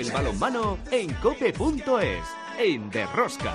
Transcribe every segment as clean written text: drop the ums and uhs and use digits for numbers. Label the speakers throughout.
Speaker 1: el balonmano en cope.es, en De Rosca.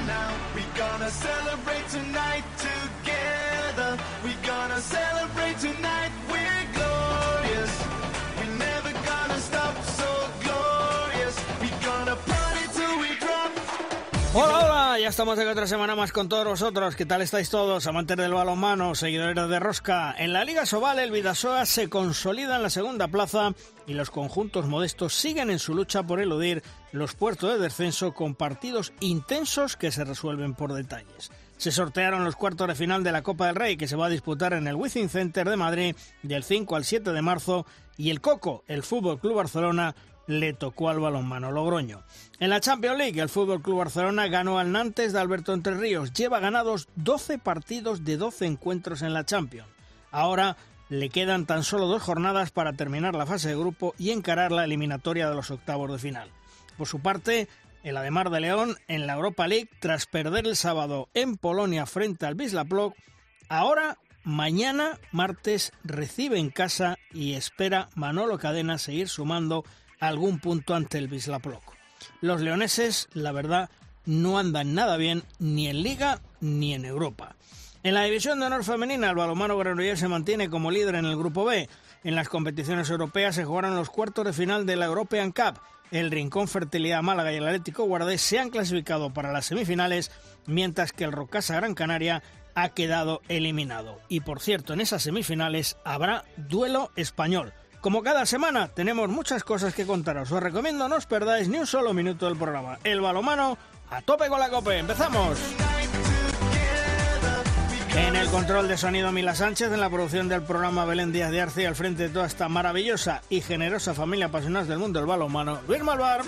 Speaker 2: Hola, hola, ya estamos de otra semana más con todos vosotros. ¿Qué tal estáis todos, amantes del balonmano, seguidores de Rosca? En la Liga Sobal, el Bidasoa se consolida en la segunda plaza y los conjuntos modestos siguen en su lucha por eludir los puestos de descenso con partidos intensos que se resuelven por detalles. Se sortearon los cuartos de final de la Copa del Rey, que se va a disputar en el Wizzing Center de Madrid del 5 al 7 de marzo, y el Coco, el Fútbol Club Barcelona, le tocó al balonmano Logroño. En la Champions League, el Fútbol Club Barcelona ganó al Nantes de Alberto Entre Ríos. Lleva ganados 12 partidos de 12 encuentros en la Champions. Ahora le quedan tan solo 2 jornadas para terminar la fase de grupo y encarar la eliminatoria de los octavos de final. Por su parte, el Ademar de León en la Europa League, tras perder el sábado en Polonia frente al Wisła Płock, ahora, mañana, martes, recibe en casa y espera Manolo Cadena seguir sumando algún punto ante el Wisła Płock. Los leoneses, la verdad, no andan nada bien ni en Liga ni en Europa. En la división de honor femenina, el balonmano granollers se mantiene como líder en el Grupo B. En las competiciones europeas se jugaron los cuartos de final de la European Cup. El Rincón Fertilidad Málaga y el Atlético Guardés se han clasificado para las semifinales, mientras que el Rocasa Gran Canaria ha quedado eliminado. Y por cierto, en esas semifinales habrá duelo español. Como cada semana, tenemos muchas cosas que contaros. Os recomiendo no os perdáis ni un solo minuto del programa. El balonmano a tope con la COPE. ¡Empezamos! En el control de sonido, Mila Sánchez. En la producción del programa, Belén Díaz de Arce. Al frente de toda esta maravillosa y generosa familia apasionados del mundo del balonmano, Luis Malvar.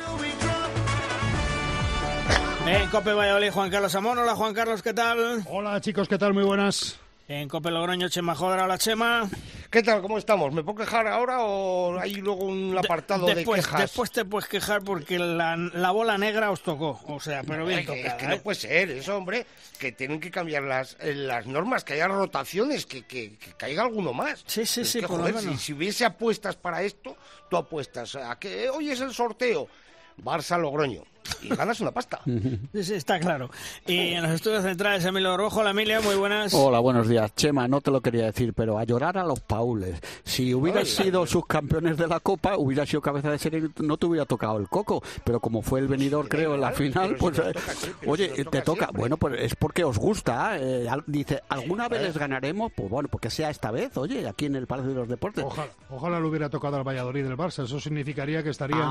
Speaker 2: En COPE Valladolid, Juan Carlos Amón. Hola, Juan Carlos, ¿qué tal?
Speaker 3: Hola, chicos, ¿qué tal? Muy buenas.
Speaker 2: En COPE Logroño, Chema Jodra. Hola, Chema.
Speaker 4: ¿Qué tal? ¿Cómo estamos? ¿Me puedo quejar ahora o hay luego un apartado de quejas?
Speaker 2: Después te puedes quejar porque la bola negra os tocó, o sea, pero bien tocada.
Speaker 4: Es que no puede ser eso, hombre, que tienen que cambiar las normas, que haya rotaciones, que caiga alguno más.
Speaker 2: Sí,
Speaker 4: que,
Speaker 2: por
Speaker 4: joder,
Speaker 2: lo menos.
Speaker 4: Si hubiese apuestas para esto, tú apuestas a que hoy es el sorteo Barça-Logroño y ganas una pasta.
Speaker 2: Sí, está claro. Y en los estudios centrales, Emilio Rojo. Hola, Emilio, muy buenas.
Speaker 5: Hola, buenos días. Chema, no te lo quería decir, pero a llorar a los paules. Si hubieras sido subcampeones de la Copa, hubieras sido cabeza de serie y no te hubiera tocado el coco. Pero como fue el venidor, creo, en la final, pues... oye, te toca. Bueno, pues es porque os gusta. Dice, ¿alguna vez les ganaremos? Pues bueno, porque sea esta vez, oye, aquí en el Palacio de los Deportes.
Speaker 3: Ojalá le hubiera tocado al Valladolid del Barça. Eso significaría que estarían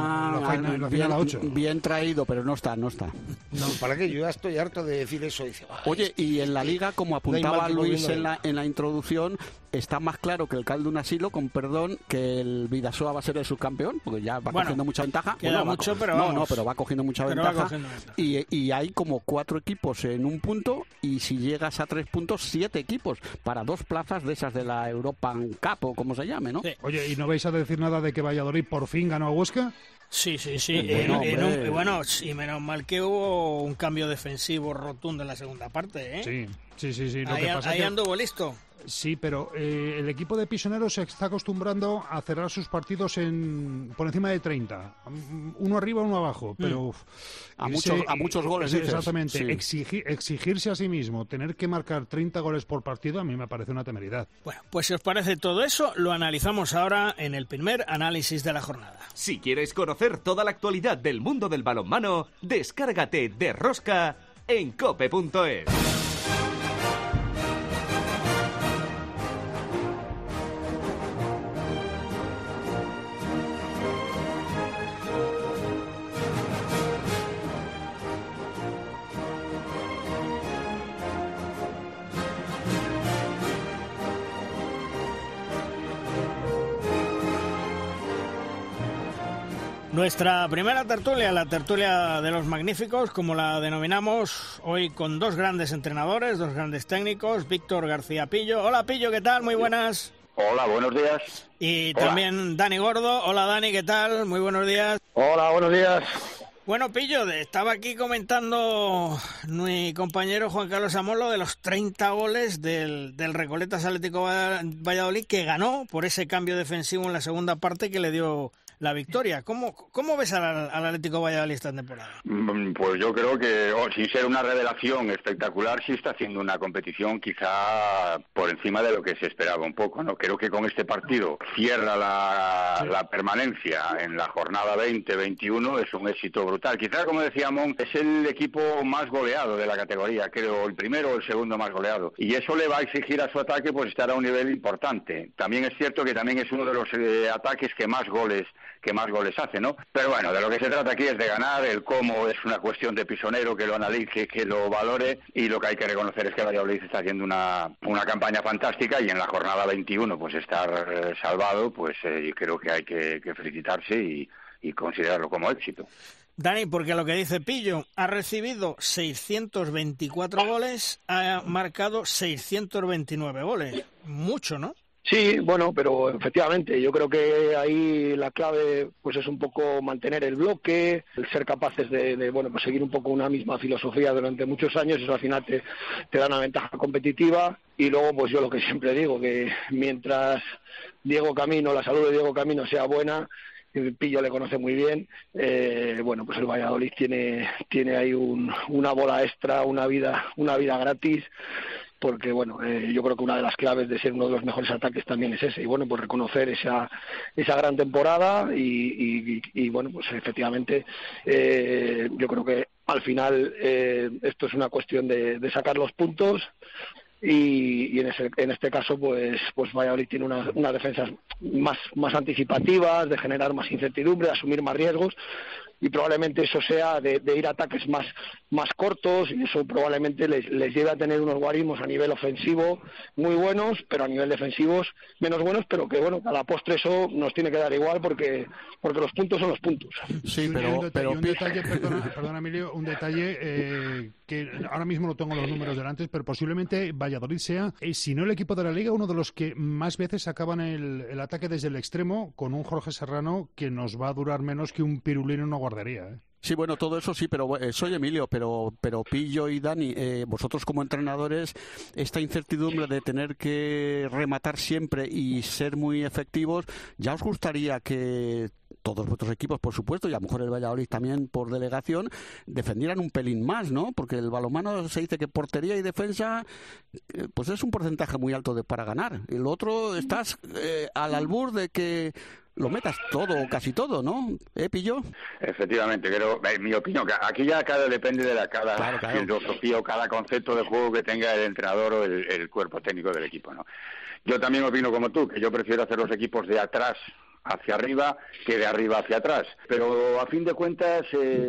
Speaker 3: en la final a 8.
Speaker 5: Bien traído, pero no está.
Speaker 4: No, ¿para qué? Yo ya estoy harto de decir eso. Dice,
Speaker 5: oye, y en la Liga, como apuntaba Luis en la introducción, está más claro que el caldo un asilo, con perdón, que el Bidasoa va a ser el subcampeón, porque ya va cogiendo mucha ventaja.
Speaker 2: Queda mucho, pero
Speaker 5: va cogiendo mucha ventaja. Y hay como 4 equipos en un punto, y si llegas a 3 puntos, 7 equipos, para 2 plazas de esas de la European Cup, o como se llame, ¿no?
Speaker 2: Sí.
Speaker 3: Oye, ¿y no vais a decir nada de que Valladolid por fin ganó a Huesca?
Speaker 2: Sí.
Speaker 5: Bueno,
Speaker 2: y menos mal que hubo un cambio defensivo rotundo en la segunda parte, ¿eh?
Speaker 3: Sí.
Speaker 2: Ahí anduvo listo.
Speaker 3: Sí, pero el equipo de Pisonero se está acostumbrando a cerrar sus partidos por encima de 30. Uno arriba, uno abajo, pero...
Speaker 5: A muchos goles, dices.
Speaker 3: Exactamente.
Speaker 5: Sí.
Speaker 3: Exigirse a sí mismo, tener que marcar 30 goles por partido, a mí me parece una temeridad.
Speaker 2: Bueno, pues si os parece todo eso, lo analizamos ahora en el primer análisis de la jornada.
Speaker 1: Si quieres conocer toda la actualidad del mundo del balonmano, descárgate de Rosca en cope.es.
Speaker 2: Nuestra primera tertulia, la tertulia de los magníficos, como la denominamos, hoy con 2 grandes entrenadores, 2 grandes técnicos, Víctor García Pillo. Hola Pillo, ¿qué tal? Muy buenas.
Speaker 6: Hola, buenos días.
Speaker 2: Y también Dani Gordo. Hola Dani, ¿qué tal? Muy buenos días.
Speaker 6: Hola, buenos días.
Speaker 2: Bueno, Pillo, estaba aquí comentando mi compañero Juan Carlos Amón de los 30 goles del Recoletas Atlético Valladolid, que ganó por ese cambio defensivo en la segunda parte que le dio la victoria. ¿Cómo ves al Atlético Valladolid esta temporada?
Speaker 6: Pues yo creo que, sin ser una revelación espectacular, sí está haciendo una competición quizá por encima de lo que se esperaba un poco, ¿no? Creo que con este partido cierra la permanencia en la jornada 20-21, es un éxito brutal. Quizá, como decía Mon, es el equipo más goleado de la categoría, creo, el primero o el segundo más goleado. Y eso le va a exigir a su ataque pues estar a un nivel importante. También es cierto que también es uno de los ataques que más goles hace, ¿no? Pero bueno, de lo que se trata aquí es de ganar. El cómo es una cuestión de Pisonero, que lo analice, que lo valore, y lo que hay que reconocer es que Valladolid está haciendo una campaña fantástica, y en la jornada 21 pues estar salvado, pues yo creo que hay que felicitarse y considerarlo como éxito.
Speaker 2: Dani, porque lo que dice Pillo, ha recibido 624 goles, ha marcado 629 goles. Mucho, ¿no?
Speaker 7: Sí, bueno, pero efectivamente yo creo que ahí la clave pues es un poco mantener el bloque, el ser capaces de bueno, pues seguir un poco una misma filosofía durante muchos años. Eso al final te da una ventaja competitiva. Y luego pues yo lo que siempre digo, que mientras la salud de Diego Camino sea buena, el Pillo le conoce muy bien, bueno, pues el Valladolid tiene ahí una bola extra, una vida gratis, porque bueno, yo creo que una de las claves de ser uno de los mejores ataques también es ese, y bueno, pues reconocer esa gran temporada y bueno, pues efectivamente yo creo que al final esto es una cuestión de sacar los puntos. Y en este caso pues Valladolid tiene unas defensas más anticipativas, de generar más incertidumbre, de asumir más riesgos, y probablemente eso sea de ir a ataques más cortos, y eso probablemente les lleve a tener unos guarismos a nivel ofensivo muy buenos, pero a nivel defensivos menos buenos, pero que bueno, a la postre eso nos tiene que dar igual porque los puntos son los puntos.
Speaker 3: Sí, pero un detalle, perdona Emilio, un detalle que ahora mismo no tengo los números delante, pero posiblemente Valladolid sea, si no el equipo de la Liga, uno de los que más veces acaban el ataque desde el extremo, con un Jorge Serrano que nos va a durar menos que un Pirulino en una guardería, ¿eh?
Speaker 5: Sí, bueno, todo eso sí, pero soy Emilio, pero Pillo y Dani, vosotros como entrenadores, esta incertidumbre de tener que rematar siempre y ser muy efectivos, ¿ya os gustaría que todos vuestros equipos, por supuesto, y a lo mejor el Valladolid también por delegación, defendieran un pelín más, ¿no? Porque el balonmano se dice que portería y defensa, pues es un porcentaje muy alto para ganar. Y lo otro, estás al albur de que lo metas todo o casi todo, ¿no? Pillo.
Speaker 6: Efectivamente, creo, en mi opinión, que aquí ya depende de cada filosofía o cada concepto de juego que tenga el entrenador o el cuerpo técnico del equipo, ¿no? Yo también opino como tú, que yo prefiero hacer los equipos de atrás hacia arriba que de arriba hacia atrás, pero a fin de cuentas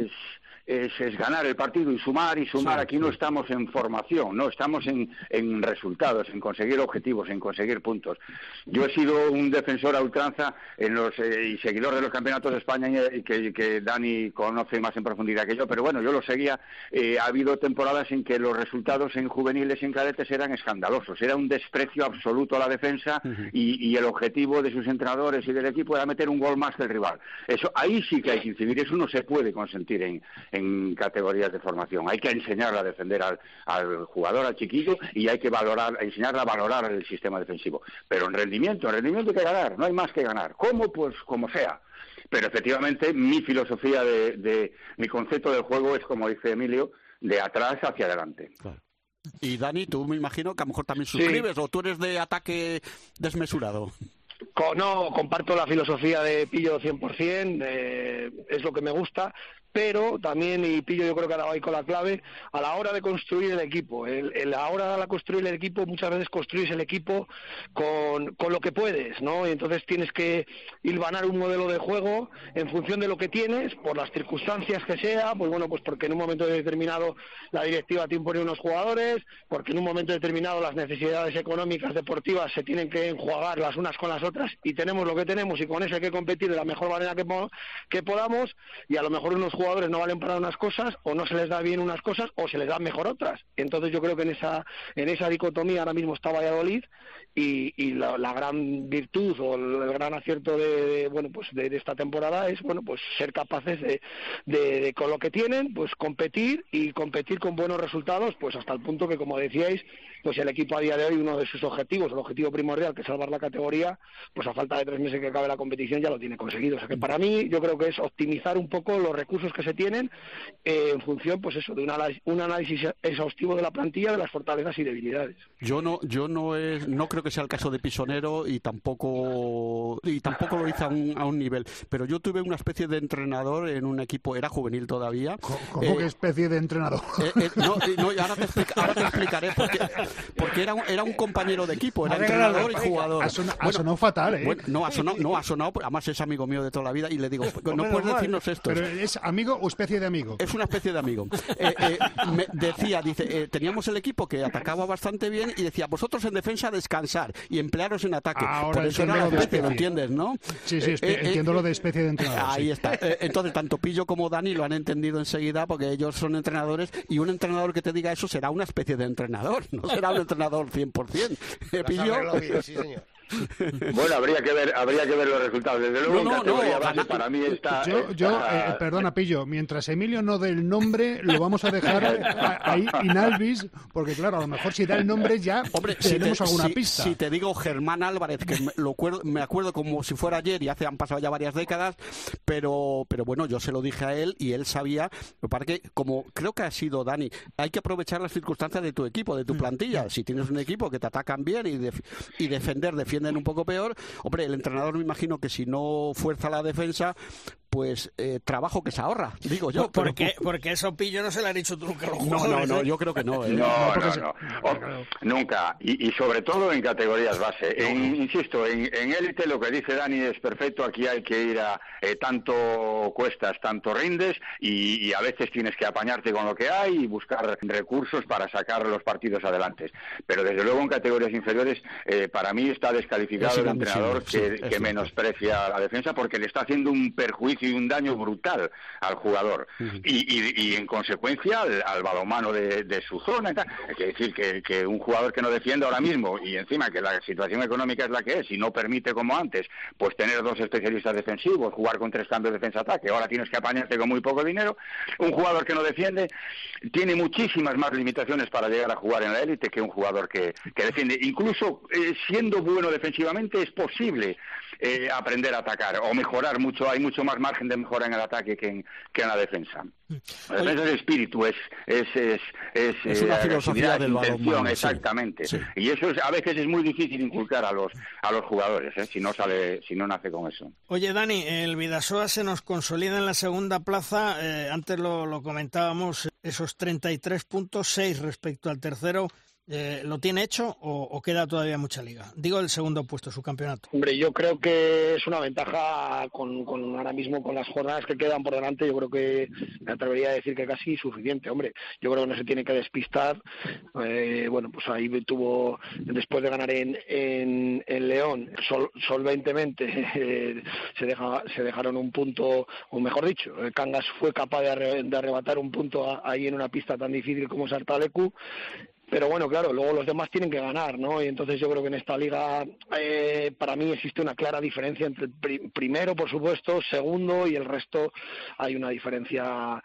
Speaker 6: es ganar el partido y sumar. Sí, aquí no estamos en formación, no estamos en resultados, en conseguir objetivos, en conseguir puntos. Yo he sido un defensor a ultranza y seguidor de los campeonatos de España, que Dani conoce más en profundidad que yo, pero bueno, yo lo seguía. Ha habido temporadas en que los resultados en juveniles y en cadetes eran escandalosos, era un desprecio absoluto a la defensa, y el objetivo de sus entrenadores y del equipo era meter un gol más que el rival. Eso, ahí sí que hay que incidir, eso no se puede consentir en categorías de formación. Hay que enseñarle a defender al jugador, al chiquillo, y hay que enseñarle a valorar el sistema defensivo. Pero en rendimiento hay que ganar, no hay más que ganar. ¿Cómo? Pues como sea. Pero efectivamente mi filosofía mi concepto del juego es, como dice Emilio, de atrás hacia adelante.
Speaker 5: Claro. Y Dani, tú me imagino que a lo mejor también suscribes, sí, o tú eres de ataque desmesurado.
Speaker 7: No, comparto la filosofía de Pillo 100%, es lo que me gusta, pero también, y Pillo yo creo que ha dado ahí con la clave, a la hora de construir el equipo. A la hora de construir el equipo, muchas veces construyes el equipo con lo que puedes, ¿no? Y entonces tienes que hilvanar un modelo de juego en función de lo que tienes, por las circunstancias que sea, pues bueno, pues porque en un momento determinado la directiva te impone unos jugadores, porque en un momento determinado las necesidades económicas deportivas se tienen que enjuagar las unas con las otras, y tenemos lo que tenemos, y con eso hay que competir de la mejor manera que podamos, y a lo mejor unos jugadores no valen para unas cosas, o no se les da bien unas cosas, o se les da mejor otras. Entonces yo creo que en esa dicotomía ahora mismo está Valladolid, y la gran virtud o el gran acierto de esta temporada es pues ser capaces de con lo que tienen, pues competir con buenos resultados, pues hasta el punto que, como decíais, pues el equipo a día de hoy, uno de sus objetivos, el objetivo primordial, que es salvar la categoría, pues a falta de 3 meses que acabe la competición ya lo tiene conseguido. O sea que para mí yo creo que es optimizar un poco los recursos que se tienen en función, pues eso, de un análisis exhaustivo de la plantilla, de las fortalezas y debilidades.
Speaker 5: Yo no creo que sea el caso de Pisonero, y tampoco lo hice a un nivel, pero yo tuve una especie de entrenador en un equipo, era juvenil todavía.
Speaker 3: ¿Cómo que especie de entrenador?
Speaker 5: Ahora te explicaré porque era un compañero de equipo, era entrenador y jugador.
Speaker 3: Ha sonado fatal, ¿eh?
Speaker 5: Bueno, ha sonado, además es amigo mío de toda la vida, y le digo, no puedes decirnos esto.
Speaker 3: ¿Pero es amigo o especie de amigo?
Speaker 5: Es una especie de amigo. Dice, teníamos el equipo que atacaba bastante bien, y decía, vosotros en defensa descansar y emplearos en ataque.
Speaker 3: Ahora
Speaker 5: por eso era la especie, ¿lo entiendes, no?
Speaker 3: Sí, entiendo lo de especie de entrenador.
Speaker 5: Ahí
Speaker 3: sí.
Speaker 5: está. Entonces, tanto Pillo como Dani lo han entendido enseguida, porque ellos son entrenadores, y un entrenador que te diga eso será una especie de entrenador, no será un entrenador 100%.
Speaker 4: Pillo. Sí, señor.
Speaker 6: Bueno, habría que ver los resultados. Desde luego, en categoría base, para mí está...
Speaker 3: Perdona, Pillo, mientras Emilio no dé el nombre, lo vamos a dejar ahí in albis, porque claro, a lo mejor si da el nombre ya tenemos alguna pista.
Speaker 5: Si te digo Germán Álvarez, que me acuerdo como si fuera ayer, y han pasado ya varias décadas, pero bueno, yo se lo dije a él y él sabía, para que, como creo que ha sido Dani, hay que aprovechar las circunstancias de tu equipo, de tu plantilla. Si tienes un equipo que te atacan bien y defienden un poco peor, hombre, el entrenador me imagino que si no fuerza la defensa, pues trabajo que se ahorra, digo yo.
Speaker 2: Porque eso Pillo no se le ha dicho tú nunca a los jugadores.
Speaker 5: No, yo creo que no.
Speaker 6: No. Nunca. Y sobre todo en categorías base. Insisto, en élite lo que dice Dani es perfecto. Aquí hay que ir a tanto cuestas, tanto rindes, y a veces tienes que apañarte con lo que hay y buscar recursos para sacar los partidos adelante. Pero desde luego en categorías inferiores, para mí está descalificado el entrenador que menosprecia la defensa, porque le está haciendo un perjuicio y un daño brutal al jugador, y en consecuencia al balonmano de su zona. Hay que decir que un jugador que no defiende ahora mismo, y encima que la situación económica es la que es y no permite, como antes, pues tener 2 especialistas defensivos, jugar con 3 cambios de defensa-ataque, ahora tienes que apañarte con muy poco dinero. Un jugador que no defiende tiene muchísimas más limitaciones para llegar a jugar en la élite que un jugador que defiende. Incluso siendo bueno defensivamente es posible aprender a atacar o mejorar mucho. Hay mucho más margen de mejora en el ataque que en la defensa. La defensa es espíritu, es
Speaker 5: una filosofía del balonmano.
Speaker 6: Exactamente.
Speaker 5: Sí.
Speaker 6: Y eso a veces es muy difícil inculcar a los jugadores, si no nace con eso.
Speaker 2: Oye, Dani, el Bidasoa se nos consolida en la segunda plaza. Antes lo comentábamos, esos 33 puntos, 6 respecto al tercero. ¿Lo tiene hecho o queda todavía mucha liga? Digo, el segundo puesto, su campeonato.
Speaker 7: Hombre, yo creo que es una ventaja con ahora mismo con las jornadas que quedan por delante. Yo creo que me atrevería a decir que casi suficiente. Hombre, yo creo que no se tiene que despistar. Pues ahí tuvo, después de ganar en León, solventemente se dejaron un punto, o mejor dicho, Cangas fue capaz de arrebatar un punto ahí en una pista tan difícil como es Artalecu. Pero bueno, claro, luego los demás tienen que ganar, ¿no? Y entonces yo creo que en esta liga para mí existe una clara diferencia entre el primero, por supuesto, segundo y el resto. Hay una diferencia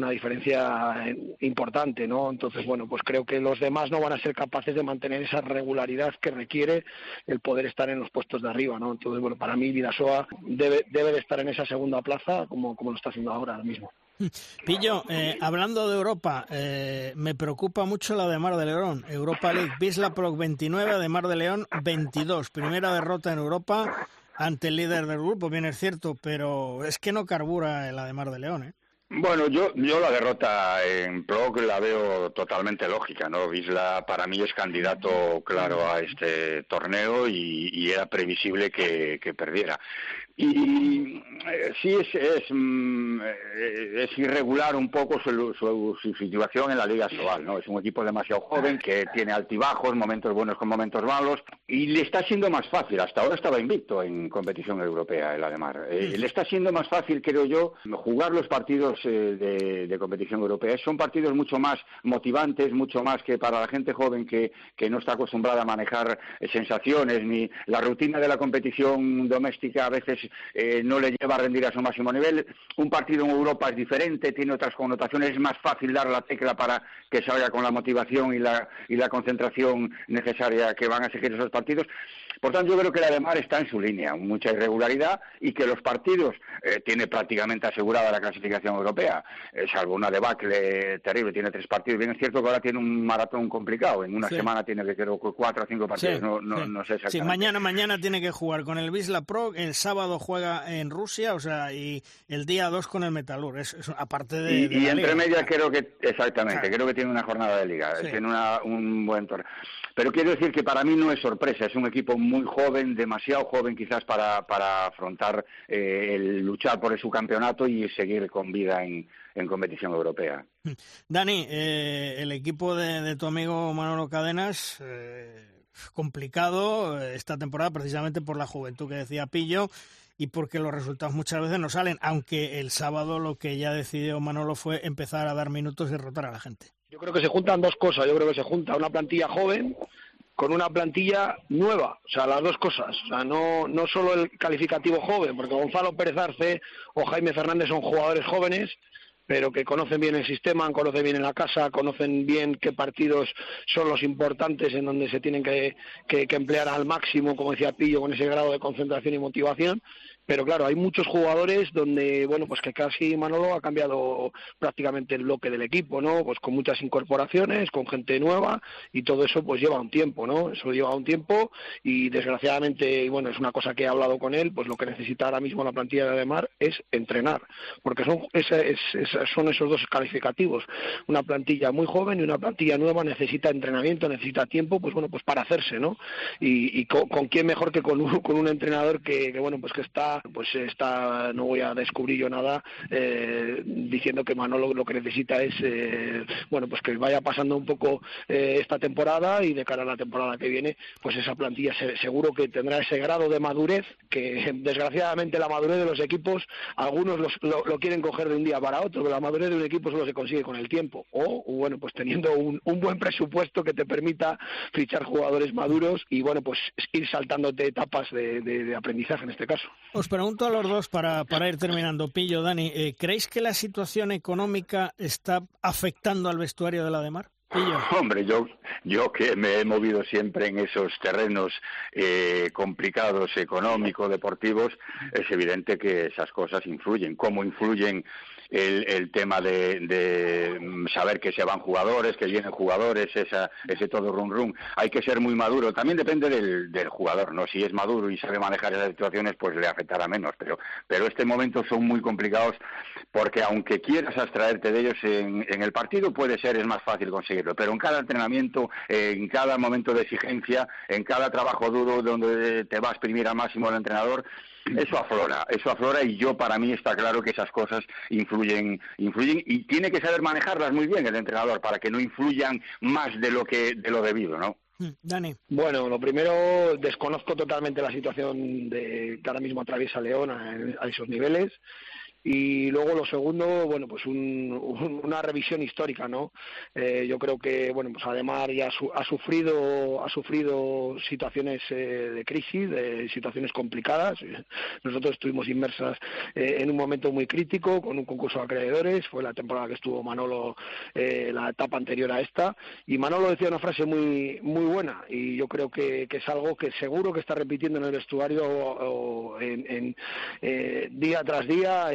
Speaker 7: importante, ¿no? Entonces, bueno, pues creo que los demás no van a ser capaces de mantener esa regularidad que requiere el poder estar en los puestos de arriba, ¿no? Entonces, bueno, para mí Bidasoa debe de estar en esa segunda plaza como lo está haciendo ahora mismo.
Speaker 2: Pillo, hablando de Europa, me preocupa mucho la de Mar de León. Europa League, Wisla Proc 29, de Mar de León 22. Primera derrota en Europa ante el líder del grupo, bien es cierto, pero es que no carbura la de Mar de León, ¿eh?
Speaker 6: Bueno, yo la derrota en Proc la veo totalmente lógica, ¿no? Wisla para mí es candidato claro a este torneo y era previsible que perdiera. Y sí es irregular un poco su situación en la Liga Sobal, ¿no? Es un equipo demasiado joven que tiene altibajos, momentos buenos con momentos malos, y le está siendo más fácil. Hasta ahora estaba invicto en competición europea el Ademar. Le está siendo más fácil, creo yo, jugar los partidos partidos de competición europea. Son partidos mucho más motivantes, mucho más que para la gente joven que no está acostumbrada a manejar sensaciones, ni la rutina de la competición doméstica a veces no le lleva a rendir a su máximo nivel. Un partido en Europa es diferente, tiene otras connotaciones, es más fácil dar la tecla para que salga con la motivación y la concentración necesaria que van a seguir esos partidos. Por tanto, yo creo que la de Mar está en su línea, mucha irregularidad, y que los partidos tiene prácticamente asegurada la clasificación europea, salvo una debacle terrible, tiene 3 partidos. Bien es cierto que ahora tiene un maratón complicado, en una semana tiene que creo 4 o 5 partidos, no sé exactamente.
Speaker 2: Sí, mañana tiene que jugar con el Wisla Pro, el sábado juega en Rusia, o sea, y el día 2 con el Metalur, es aparte de
Speaker 6: y
Speaker 2: la
Speaker 6: entre
Speaker 2: liga,
Speaker 6: medias creo que, exactamente, creo que tiene una jornada de liga, tiene un buen torneo. Pero quiero decir que para mí no es sorpresa, es un equipo muy joven, demasiado joven quizás para afrontar el luchar por su campeonato y seguir con vida en competición europea.
Speaker 2: Dani, el equipo de tu amigo Manolo Cadenas, complicado esta temporada precisamente por la juventud que decía Pillo y porque los resultados muchas veces no salen, aunque el sábado lo que ya decidió Manolo fue empezar a dar minutos y derrotar a la gente.
Speaker 7: Yo creo que se juntan dos cosas. Yo creo que se junta una plantilla joven con una plantilla nueva, o sea, las dos cosas. O sea, no solo el calificativo joven, porque Gonzalo Pérez Arce o Jaime Fernández son jugadores jóvenes, pero que conocen bien el sistema, conocen bien en la casa, conocen bien qué partidos son los importantes en donde se tienen que emplear al máximo, como decía Pillo, con ese grado de concentración y motivación. Pero claro, hay muchos jugadores donde, bueno, pues que casi Manolo ha cambiado prácticamente el bloque del equipo, ¿no? Pues con muchas incorporaciones, con gente nueva, y todo eso pues lleva un tiempo, ¿no? Eso lleva un tiempo y desgraciadamente, y bueno, es una cosa que he hablado con él, pues lo que necesita ahora mismo la plantilla de Mar es entrenar, porque son esos dos calificativos. Una plantilla muy joven y una plantilla nueva necesita entrenamiento, necesita tiempo, pues bueno, pues para hacerse, ¿no? Y con quién mejor que con un entrenador que bueno, pues que está, no voy a descubrir yo nada diciendo que Manolo lo que necesita es bueno, pues que vaya pasando un poco esta temporada, y de cara a la temporada que viene pues esa plantilla seguro que tendrá ese grado de madurez que desgraciadamente la madurez de los equipos algunos lo quieren coger de un día para otro, pero la madurez de un equipo solo se consigue con el tiempo, o bueno, pues teniendo un buen presupuesto que te permita fichar jugadores maduros y bueno, pues ir saltándote etapas de aprendizaje en este caso.
Speaker 2: Os pregunto a los dos para ir terminando. Pillo, Dani, ¿creéis que la situación económica está afectando al vestuario de la de Mar? Pillo.
Speaker 6: Hombre, yo que me he movido siempre en esos terrenos complicados, económicos, deportivos, es evidente que esas cosas influyen. ¿Cómo influyen el tema de saber que se van jugadores, que vienen jugadores, ese todo rum? Hay que ser muy maduro. También depende del jugador, ¿no? Si es maduro y sabe manejar esas situaciones, pues le afectará menos. Pero este momento son muy complicados porque aunque quieras abstraerte de ellos en el partido, es más fácil conseguirlo. Pero en cada entrenamiento, en cada momento de exigencia, en cada trabajo duro donde te va a exprimir al máximo el entrenador, eso aflora y para mí está claro que esas cosas influyen y tiene que saber manejarlas muy bien el entrenador para que no influyan más de lo debido, ¿no?
Speaker 2: Dani.
Speaker 7: Bueno, lo primero, desconozco totalmente la situación que ahora mismo atraviesa León a esos niveles. Y luego lo segundo, bueno, pues una revisión histórica, ¿no? Yo creo que, bueno, pues además ya ha sufrido situaciones de crisis, de situaciones complicadas. Nosotros estuvimos inmersas en un momento muy crítico con un concurso de acreedores. Fue la temporada que estuvo Manolo, la etapa anterior a esta. Y Manolo decía una frase muy muy buena, y yo creo que es algo que seguro que está repitiendo en el vestuario día tras día.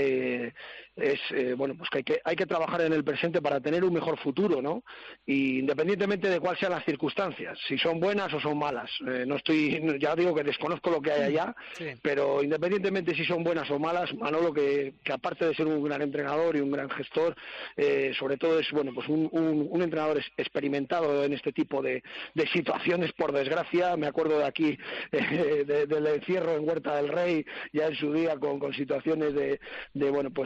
Speaker 7: Bueno, pues que hay que trabajar en el presente para tener un mejor futuro, ¿no? Y independientemente de cuáles sean las circunstancias, si son buenas o son malas, ya digo que desconozco lo que hay allá, sí. Pero independientemente si son buenas o malas, Manolo que aparte de ser un gran entrenador y un gran gestor, sobre todo es, bueno, pues un entrenador experimentado en este tipo de situaciones, por desgracia. Me acuerdo de aquí del encierro en Huerta del Rey, ya en su día con situaciones de bueno, pues de un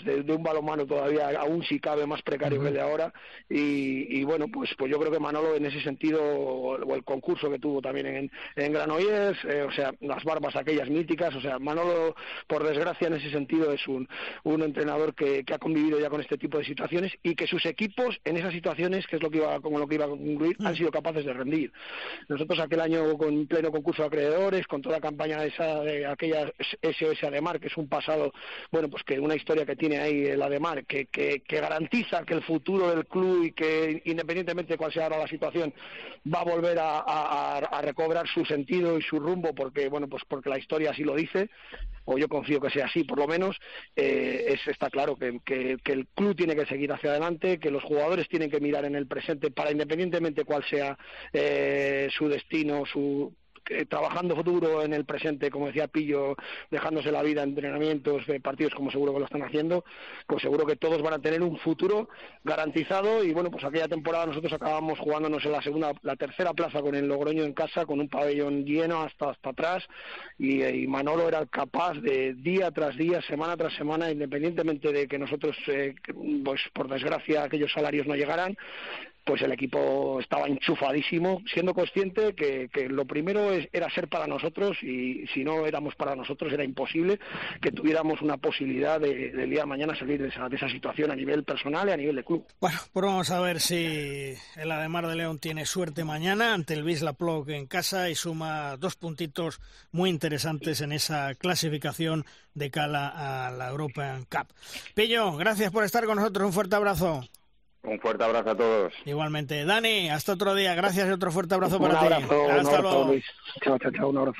Speaker 7: balonmano todavía aún si cabe más precario que el de ahora, y bueno, pues yo creo que Manolo en ese sentido, o el concurso que tuvo también en Granollers, o sea, las barbas aquellas míticas, o sea, Manolo, por desgracia, en ese sentido es un entrenador que ha convivido ya con este tipo de situaciones, y que sus equipos en esas situaciones, que es lo que iba a concluir, han sido capaces de rendir. Nosotros aquel año, con pleno concurso de acreedores, con toda la campaña de aquella SOS Ademar, que es un pasado, bueno, pues que una historia que tiene ahí el Ademar, que garantiza que el futuro del club, y que independientemente de cuál sea ahora la situación, va a volver a recobrar su sentido y su rumbo, porque bueno, pues porque la historia así lo dice, o yo confío que sea así, por lo menos. Está claro que el club tiene que seguir hacia adelante, que los jugadores tienen que mirar en el presente, para independientemente cuál sea su destino, trabajando futuro en el presente, como decía Pillo, dejándose la vida en entrenamientos, partidos, como seguro que lo están haciendo, pues seguro que todos van a tener un futuro garantizado. Y bueno, pues aquella temporada nosotros acabamos jugándonos en la tercera plaza con el Logroño en casa, con un pabellón lleno hasta atrás, y Manolo era capaz de día tras día, semana tras semana, independientemente de que nosotros, pues por desgracia, aquellos salarios no llegaran, pues el equipo estaba enchufadísimo, siendo consciente que lo primero era ser para nosotros, y si no éramos para nosotros era imposible que tuviéramos una posibilidad del día de mañana salir de esa situación a nivel personal y a nivel de club.
Speaker 2: Bueno, pues vamos a ver si el Ademar de León tiene suerte mañana ante el Wisla Plock en casa y suma 2 puntitos muy interesantes en esa clasificación de cara a la European Cup. Pillo, gracias por estar con nosotros, un fuerte abrazo.
Speaker 6: Un fuerte abrazo a todos.
Speaker 2: Igualmente. Dani, hasta otro día. Gracias y otro fuerte abrazo para ti.
Speaker 7: Hasta luego. Luis. Chao, un abrazo.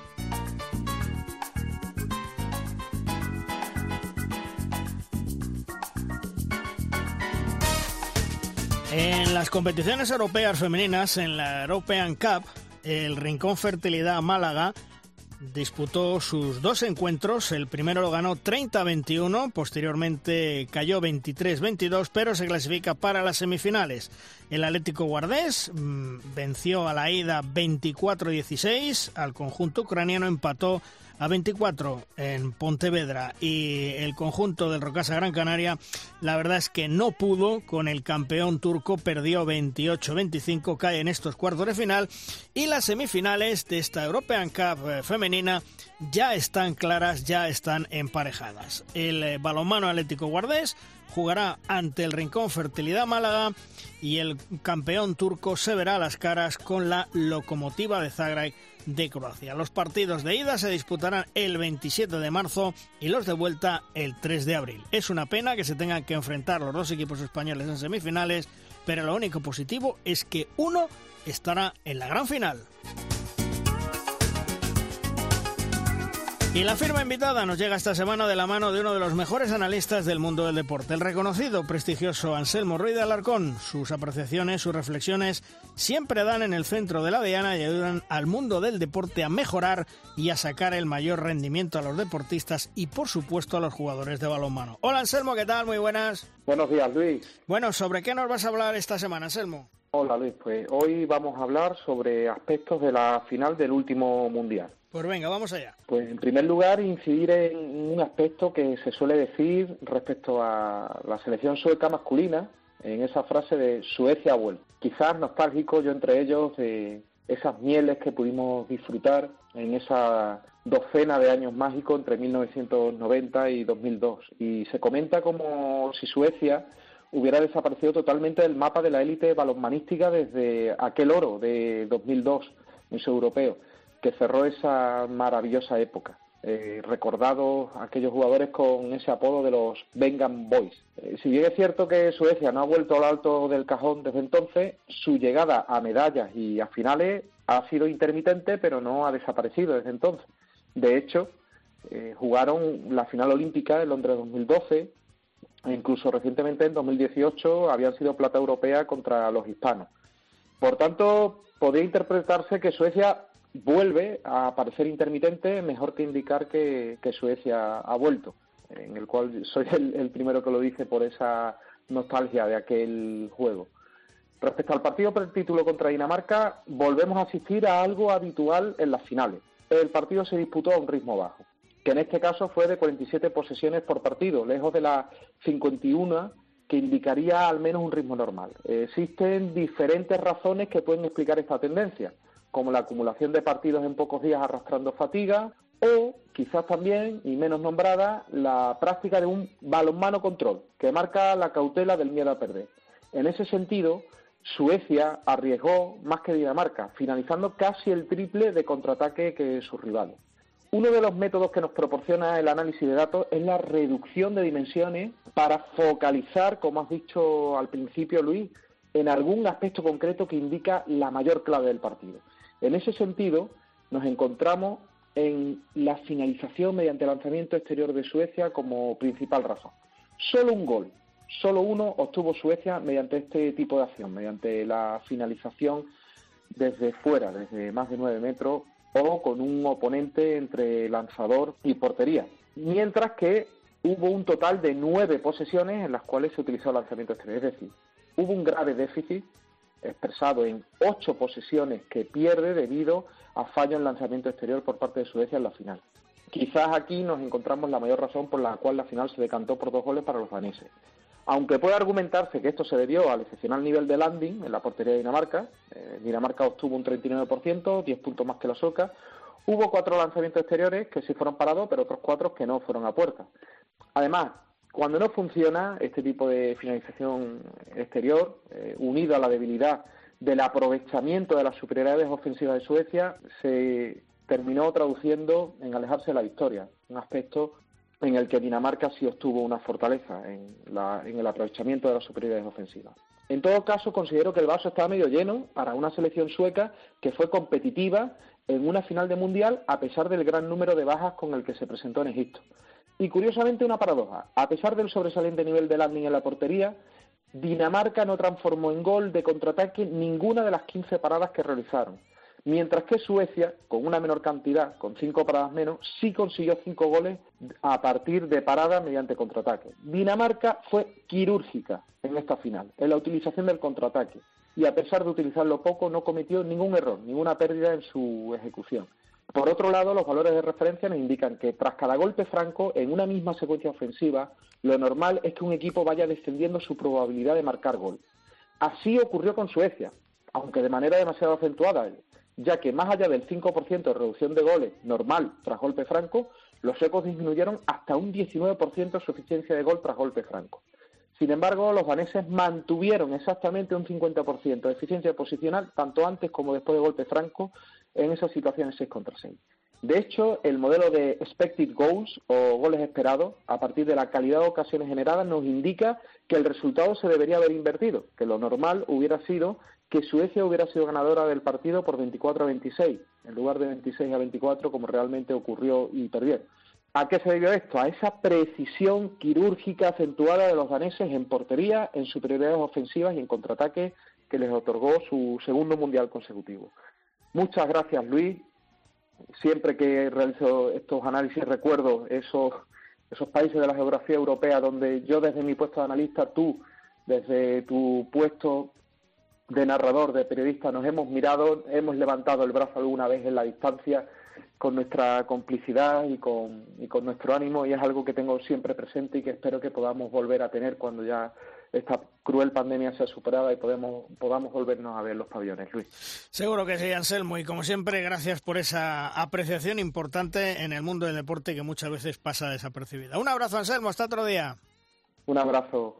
Speaker 2: En las competiciones europeas femeninas, en la European Cup, el Rincón Fertilidad Málaga disputó sus 2 encuentros. El primero lo ganó 30-21, posteriormente cayó 23-22, pero se clasifica para las semifinales. El Atlético Guardés venció a la ida 24-16, al conjunto ucraniano empató a 24 en Pontevedra, y el conjunto del Rocasa Gran Canaria, la verdad es que no pudo con el campeón turco, perdió 28-25, cae en estos cuartos de final, y las semifinales de esta European Cup femenina ya están claras, ya están emparejadas. El balonmano Atlético Guardés jugará ante el Rincón Fertilidad Málaga, y el campeón turco se verá a las caras con la Lokomotiva de Zagreb de Croacia. Los partidos de ida se disputarán el 27 de marzo y los de vuelta el 3 de abril. Es una pena que se tengan que enfrentar los 2 equipos españoles en semifinales, pero lo único positivo es que uno estará en la gran final. Y la firma invitada nos llega esta semana de la mano de uno de los mejores analistas del mundo del deporte, el reconocido, prestigioso Anselmo Ruiz de Alarcón. Sus apreciaciones, sus reflexiones siempre dan en el centro de la diana y ayudan al mundo del deporte a mejorar y a sacar el mayor rendimiento a los deportistas y, por supuesto, a los jugadores de balonmano. Hola Anselmo, ¿qué tal? Muy buenas.
Speaker 8: Buenos días, Luis.
Speaker 2: Bueno, ¿sobre qué nos vas a hablar esta semana, Anselmo?
Speaker 8: Hola, Luis. Pues hoy vamos a hablar sobre aspectos de la final del último Mundial.
Speaker 2: Pues venga, vamos allá.
Speaker 8: Pues en primer lugar, incidir en un aspecto que se suele decir respecto a la selección sueca masculina, en esa frase de Suecia ha vuelto. Quizás nostálgico, yo entre ellos, de esas mieles que pudimos disfrutar en esa docena de años mágicos entre 1990 y 2002. Y se comenta como si Suecia hubiera desaparecido totalmente del mapa de la élite balonmanística desde aquel oro de 2002 en su europeo, que cerró esa maravillosa época. Recordados aquellos jugadores con ese apodo de los Bengan Boys. Si bien es cierto que Suecia no ha vuelto al alto del cajón desde entonces, su llegada a medallas y a finales ha sido intermitente, pero no ha desaparecido desde entonces. De hecho, jugaron la final olímpica en Londres 2012, e incluso recientemente en 2018 habían sido plata europea contra los hispanos. Por tanto, podría interpretarse que Suecia vuelve a parecer intermitente, mejor que indicar que Suecia ha vuelto, en el cual soy el primero que lo dice por esa nostalgia de aquel juego. Respecto al partido por el título contra Dinamarca, volvemos a asistir a algo habitual en las finales. El partido se disputó a un ritmo bajo. que en este caso fue de 47 posesiones por partido, lejos de las 51 que indicaría al menos un ritmo normal. Existen diferentes razones que pueden explicar esta tendencia, como la acumulación de partidos en pocos días arrastrando fatiga, o quizás también, y menos nombrada, la práctica de un balonmano control, que marca la cautela del miedo a perder. En ese sentido, Suecia arriesgó más que Dinamarca, finalizando casi el triple de contraataque que sus rivales. Uno de los métodos que nos proporciona el análisis de datos es la reducción de dimensiones para focalizar, como has dicho al principio, Luis, en algún aspecto concreto que indica la mayor clave del partido. En ese sentido, nos encontramos en la finalización mediante lanzamiento exterior de Suecia como principal razón. Solo un gol, solo uno obtuvo Suecia mediante este tipo de acción, mediante la finalización desde fuera, desde más de 9 metros, o con un oponente entre lanzador y portería. Mientras que hubo un total de 9 posesiones en las cuales se utilizó el lanzamiento exterior. Es decir, hubo un grave déficit expresado en 8 posesiones que pierde debido a fallo en lanzamiento exterior por parte de Suecia en la final. Quizás aquí nos encontramos la mayor razón por la cual la final se decantó por 2 goles para los daneses. Aunque puede argumentarse que esto se debió al excepcional nivel de landing en la portería de Dinamarca, Dinamarca obtuvo un 39%, 10 puntos más que la sueca, hubo 4 lanzamientos exteriores que sí fueron parados, pero otros 4 que no fueron a puerta. Además, cuando no funciona este tipo de finalización exterior, unido a la debilidad del aprovechamiento de las superioridades ofensivas de Suecia, se terminó traduciendo en alejarse de la victoria, un aspecto en el que Dinamarca sí obtuvo una fortaleza en el aprovechamiento de las superioridades ofensivas. En todo caso, considero que el vaso está medio lleno para una selección sueca que fue competitiva en una final de Mundial a pesar del gran número de bajas con el que se presentó en Egipto. Y curiosamente una paradoja, a pesar del sobresaliente nivel de landing en la portería, Dinamarca no transformó en gol de contraataque ninguna de las 15 paradas que realizaron, mientras que Suecia, con una menor cantidad, con 5 paradas menos, sí consiguió 5 goles a partir de paradas mediante contraataque. Dinamarca fue quirúrgica en esta final, en la utilización del contraataque, y a pesar de utilizarlo poco, no cometió ningún error, ninguna pérdida en su ejecución. Por otro lado, los valores de referencia nos indican que tras cada golpe franco, en una misma secuencia ofensiva, lo normal es que un equipo vaya descendiendo su probabilidad de marcar gol. Así ocurrió con Suecia, aunque de manera demasiado acentuada, ya que más allá del 5% de reducción de goles normal tras golpe franco, los suecos disminuyeron hasta un 19% su eficiencia de gol tras golpe franco. Sin embargo, los daneses mantuvieron exactamente un 50% de eficiencia posicional, tanto antes como después de golpe franco, en esas situaciones 6 contra 6. De hecho, el modelo de expected goals, o goles esperados, a partir de la calidad de ocasiones generadas, nos indica que el resultado se debería haber invertido, que lo normal hubiera sido que Suecia hubiera sido ganadora del partido por 24-26, en lugar de 26-24, como realmente ocurrió y perdieron. ¿A qué se debió esto? A esa precisión quirúrgica acentuada de los daneses en portería, en superioridades ofensivas y en contraataque que les otorgó su segundo mundial consecutivo. Muchas gracias, Luis. Siempre que realizo estos análisis recuerdo esos países de la geografía europea donde yo desde mi puesto de analista, tú desde tu puesto de narrador, de periodista, nos hemos mirado, hemos levantado el brazo alguna vez en la distancia con nuestra complicidad y con nuestro ánimo, y es algo que tengo siempre presente y que espero que podamos volver a tener cuando ya esta cruel pandemia sea superada y podamos volvernos a ver los pabellones, Luis.
Speaker 2: Seguro que sí, Anselmo, y como siempre, gracias por esa apreciación importante en el mundo del deporte que muchas veces pasa desapercibida. Un abrazo, Anselmo, hasta otro día.
Speaker 8: Un abrazo.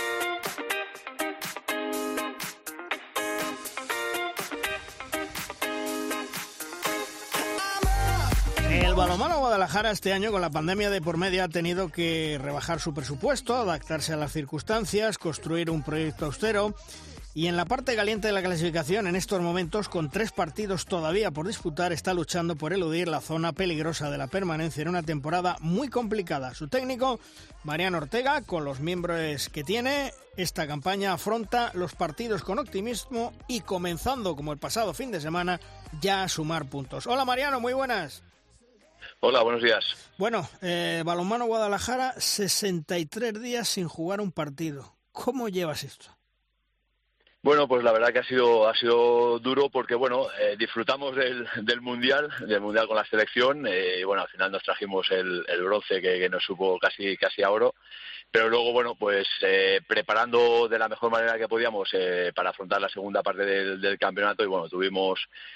Speaker 2: El balonmano Guadalajara este año, con la pandemia de por medio, ha tenido que rebajar su presupuesto, adaptarse a las circunstancias, construir un proyecto austero. Y en la parte caliente de la clasificación, en estos momentos, con 3 partidos todavía por disputar, está luchando por eludir la zona peligrosa de la permanencia en una temporada muy complicada. Su técnico, Mariano Ortega, con los miembros que tiene, esta campaña afronta los partidos con optimismo y comenzando, como el pasado fin de semana, ya a sumar puntos. Hola Mariano, muy buenas.
Speaker 9: Hola, buenos días.
Speaker 2: Bueno, balonmano Guadalajara, 63 días sin jugar un partido. ¿Cómo llevas esto?
Speaker 9: Bueno, pues la verdad que ha sido duro porque, bueno, disfrutamos del Mundial con la selección, y bueno, al final nos trajimos el bronce que nos supo casi a oro, pero luego, bueno, pues preparando de la mejor manera que podíamos para afrontar la segunda parte del campeonato, y bueno, tuvimos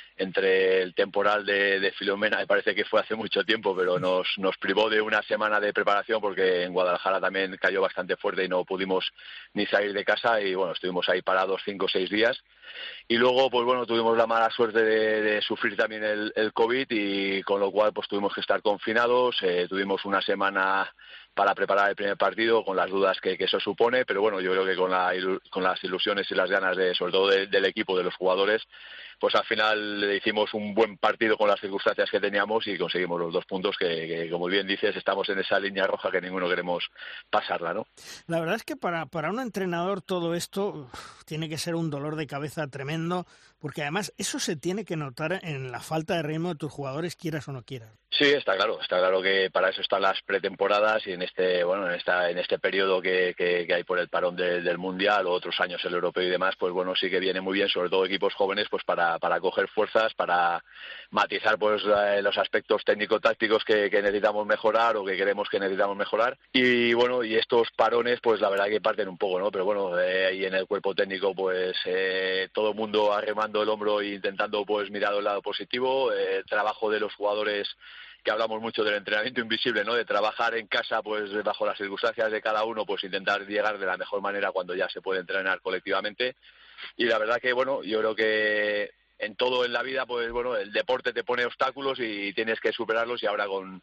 Speaker 9: entre el temporal de Filomena, me parece que fue hace mucho tiempo, pero nos privó de una semana de preparación porque en Guadalajara también cayó bastante fuerte y no pudimos ni salir de casa, y bueno, estuvimos ahí parados 5 o 6 días. Y luego, pues bueno, tuvimos la mala suerte de sufrir también el COVID, y con lo cual pues tuvimos que estar confinados. Tuvimos una semana para preparar el primer partido, con las dudas que eso supone, pero bueno, yo creo que con las ilusiones y las ganas sobre todo del equipo, de los jugadores, pues al final le hicimos un buen partido con las circunstancias que teníamos y conseguimos los 2 puntos que, como bien dices, estamos en esa línea roja que ninguno queremos pasarla, ¿no?
Speaker 2: La verdad es que para un entrenador todo esto tiene que ser un dolor de cabeza tremendo, porque además eso se tiene que notar en la falta de ritmo de tus jugadores, quieras o no quieras.
Speaker 9: Sí, está claro que para eso están las pretemporadas, y en este periodo que hay por el parón del Mundial, o otros años el Europeo y demás, pues bueno, sí que viene muy bien, sobre todo equipos jóvenes, pues para coger fuerzas, para matizar pues los aspectos técnico-tácticos que necesitamos mejorar o que creemos que necesitamos mejorar, y bueno, y estos parones pues la verdad que parten un poco, ¿no? Pero bueno, ahí en el cuerpo técnico pues todo el mundo arremando el hombro e intentando pues mirar el lado positivo, el trabajo de los jugadores, que hablamos mucho del entrenamiento invisible, ¿no? De trabajar en casa, pues bajo las circunstancias de cada uno, pues intentar llegar de la mejor manera cuando ya se puede entrenar colectivamente. Y la verdad que, bueno, yo creo que en todo en la vida, pues bueno, el deporte te pone obstáculos y tienes que superarlos, y ahora con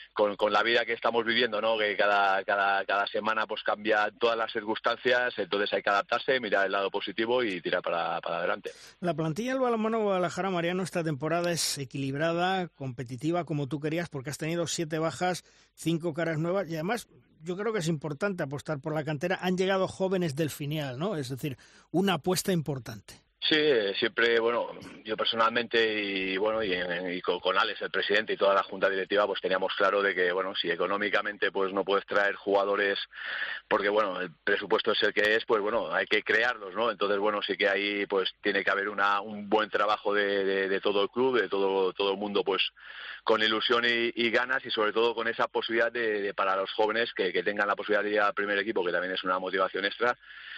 Speaker 9: la vida que estamos viviendo, ¿no? Que cada semana pues cambia todas las circunstancias, entonces hay que adaptarse, mirar el lado positivo y tirar para adelante.
Speaker 2: La plantilla del balonmano Guadalajara, Mariano, esta temporada es equilibrada, competitiva, como tú querías, porque has tenido 7 bajas, 5 caras nuevas, y además yo creo que es importante apostar por la cantera. Han llegado jóvenes del filial, ¿no? Es decir, una apuesta importante.
Speaker 9: Sí, siempre, bueno, yo personalmente y bueno, y con Alex, el presidente, y toda la junta directiva, pues teníamos claro de que, bueno, si económicamente pues no puedes traer jugadores porque, bueno, el presupuesto es el que es, pues bueno, hay que crearlos, ¿no? Entonces, bueno, sí que ahí pues tiene que haber un buen trabajo de todo el club, de todo el mundo, pues con ilusión y ganas, y sobre todo con esa posibilidad de para los jóvenes que tengan la posibilidad de ir al primer equipo, que también es una motivación extra.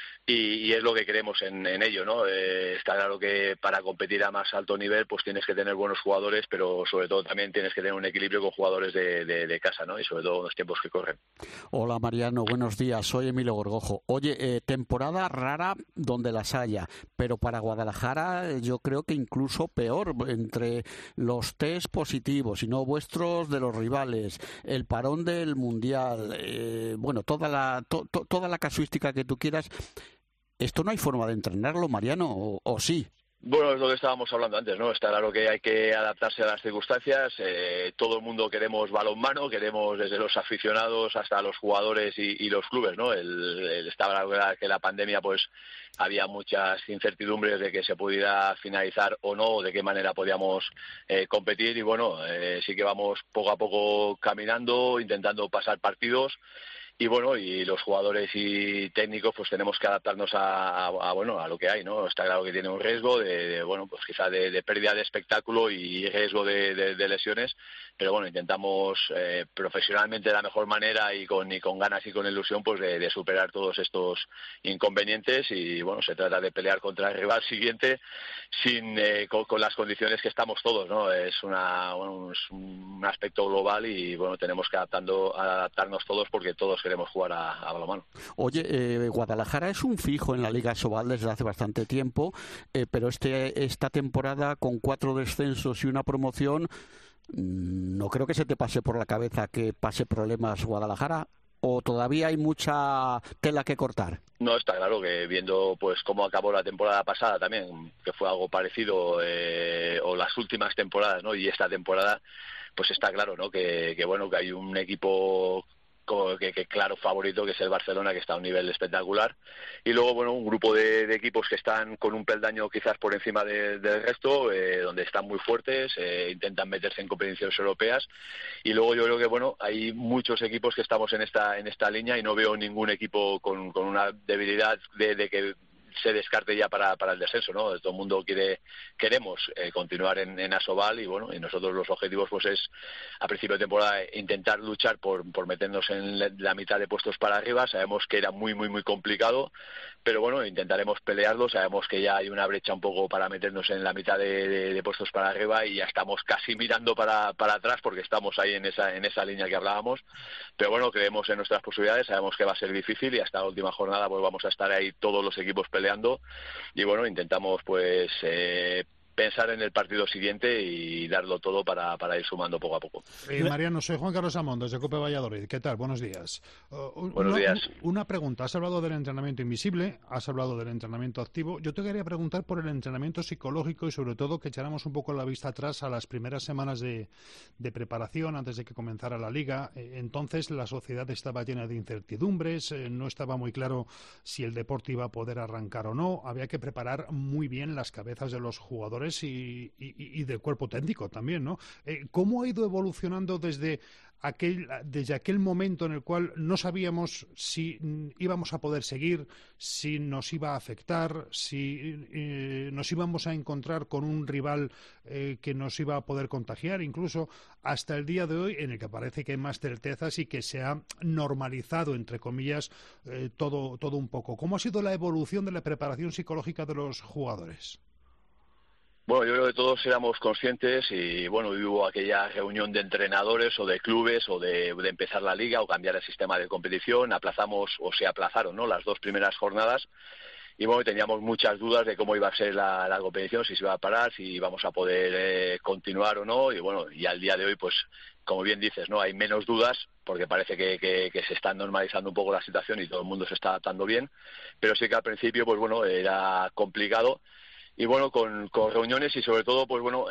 Speaker 9: Y es lo que queremos en ello, ¿no? Está claro que para competir a más alto nivel pues tienes que tener buenos jugadores, pero sobre todo también tienes que tener un equilibrio con jugadores de casa, ¿no? Y sobre todo en los tiempos que corren.
Speaker 5: Hola Mariano, buenos días, soy Emilio Gorgojo. Oye, temporada rara donde las haya, pero para Guadalajara yo creo que incluso peor, entre los test positivos y no vuestros de los rivales, el parón del Mundial, bueno, toda la casuística que tú quieras. ¿Esto no hay forma de entrenarlo, Mariano, o sí?
Speaker 9: Bueno, es lo que estábamos hablando antes, ¿no? Está claro que hay que adaptarse a las circunstancias. Todo el mundo queremos balonmano, queremos desde los aficionados hasta los jugadores y los clubes, ¿no? Está claro que la pandemia, pues, había muchas incertidumbres de que se pudiera finalizar o no, de qué manera podíamos competir. Y bueno, sí que vamos poco a poco caminando, intentando pasar partidos. Y bueno, y los jugadores y técnicos pues tenemos que adaptarnos a lo que hay, ¿no? Está claro que tiene un riesgo bueno, pues quizá de pérdida de espectáculo y riesgo de lesiones, pero bueno, intentamos profesionalmente de la mejor manera y con ganas y con ilusión pues de superar todos estos inconvenientes, y bueno, se trata de pelear contra el rival siguiente con las condiciones que estamos todos, ¿no? Es un aspecto global, y bueno, tenemos que adaptarnos todos porque todos queremos jugar a balonmano.
Speaker 5: Oye, Guadalajara es un fijo en la Liga Sobal desde hace bastante tiempo, pero esta temporada con 4 descensos y una promoción, no creo que se te pase por la cabeza que pase problemas Guadalajara, ¿o todavía hay mucha tela que cortar?
Speaker 9: No, está claro que viendo pues cómo acabó la temporada pasada también, que fue algo parecido, o las últimas temporadas, ¿no? Y esta temporada, pues está claro, ¿no? Que bueno, que hay un equipo que claro favorito, que es el Barcelona, que está a un nivel espectacular, y luego bueno, un grupo de equipos que están con un peldaño quizás por encima del resto, donde están muy fuertes, intentan meterse en competiciones europeas, y luego yo creo que bueno, hay muchos equipos que estamos en esta línea, y no veo ningún equipo con una debilidad de se descarte ya para el descenso, ¿no? Todo el mundo queremos continuar en Asobal y bueno, y nosotros los objetivos pues es a principio de temporada intentar luchar por meternos en la mitad de puestos para arriba. Sabemos que era muy complicado, pero bueno, intentaremos pelearlo. Sabemos que ya hay una brecha un poco para meternos en la mitad de puestos para arriba y ya estamos casi mirando para atrás porque estamos ahí en esa línea que hablábamos, pero bueno, creemos en nuestras posibilidades, sabemos que va a ser difícil y hasta la última jornada pues vamos a estar ahí todos los equipos peleando y bueno, intentamos pues pensar en el partido siguiente y darlo todo para ir sumando poco a poco.
Speaker 3: Mariano, soy Juan Carlos Amón, desde COPE Valladolid. ¿Qué tal? Buenos días.
Speaker 9: Buenos días.
Speaker 3: Una pregunta. Has hablado del entrenamiento invisible, has hablado del entrenamiento activo. Yo te quería preguntar por el entrenamiento psicológico y sobre todo que echáramos un poco la vista atrás a las primeras semanas de preparación antes de que comenzara la Liga. Entonces la sociedad estaba llena de incertidumbres, no estaba muy claro si el deporte iba a poder arrancar o no. Había que preparar muy bien las cabezas de los jugadores y del cuerpo técnico también, ¿no? ¿Cómo ha ido evolucionando desde aquel momento en el cual no sabíamos si íbamos a poder seguir, si nos iba a afectar, si nos íbamos a encontrar con un rival que nos iba a poder contagiar, incluso hasta el día de hoy en el que parece que hay más certezas y que se ha normalizado, entre comillas, todo un poco? ¿Cómo ha sido la evolución de la preparación psicológica de los jugadores?
Speaker 9: Bueno, yo creo que todos éramos conscientes y bueno, hubo aquella reunión de entrenadores o de clubes o de empezar la liga o cambiar el sistema de competición, se aplazaron, ¿no?, las 2 primeras jornadas y bueno, teníamos muchas dudas de cómo iba a ser la competición, si se iba a parar, si íbamos a poder continuar o no y bueno, y al día de hoy pues como bien dices, ¿no?, hay menos dudas porque parece que se está normalizando un poco la situación y todo el mundo se está adaptando bien, pero sí que al principio pues bueno, era complicado. Y bueno, con reuniones y sobre todo, pues bueno,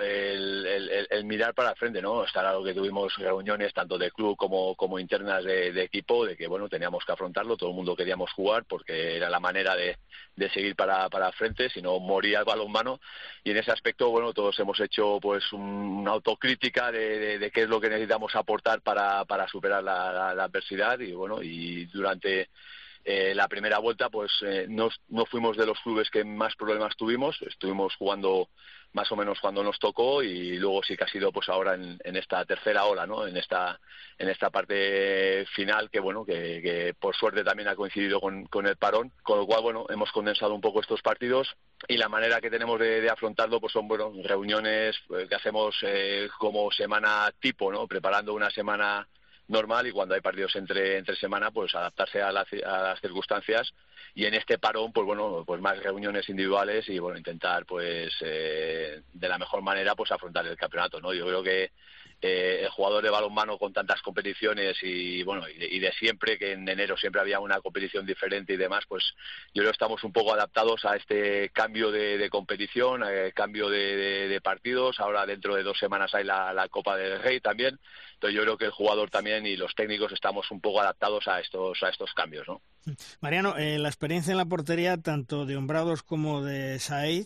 Speaker 9: el mirar para el frente, ¿no? Está claro que tuvimos reuniones tanto de club como internas de equipo, de que bueno, teníamos que afrontarlo, todo el mundo queríamos jugar porque era la manera de seguir para el frente, si no moría el balonmano. Y en ese aspecto, bueno, todos hemos hecho pues una autocrítica de qué es lo que necesitamos aportar para superar la adversidad y bueno, y durante la primera vuelta pues no fuimos de los clubes que más problemas estuvimos jugando más o menos cuando nos tocó y luego sí que ha sido pues ahora en esta tercera ola, ¿no?, en esta parte final que bueno, que por suerte también ha coincidido con el parón, con lo cual bueno, hemos condensado un poco estos partidos y la manera que tenemos de afrontarlo pues son bueno, reuniones que hacemos como semana tipo, ¿no?, preparando una semana normal y cuando hay partidos entre semana pues adaptarse a las circunstancias y en este parón pues bueno, pues más reuniones individuales y bueno, intentar pues de la mejor manera pues afrontar el campeonato, ¿no? Yo creo que el jugador de balonmano con tantas competiciones y bueno, y de siempre, que en enero siempre había una competición diferente y demás, pues yo creo que estamos un poco adaptados a este cambio de competición, cambio de partidos. Ahora dentro de 2 semanas hay la Copa del Rey también, entonces yo creo que el jugador también y los técnicos estamos un poco adaptados a estos cambios, ¿no?
Speaker 2: Mariano, la experiencia en la portería tanto de Hombrados como de Said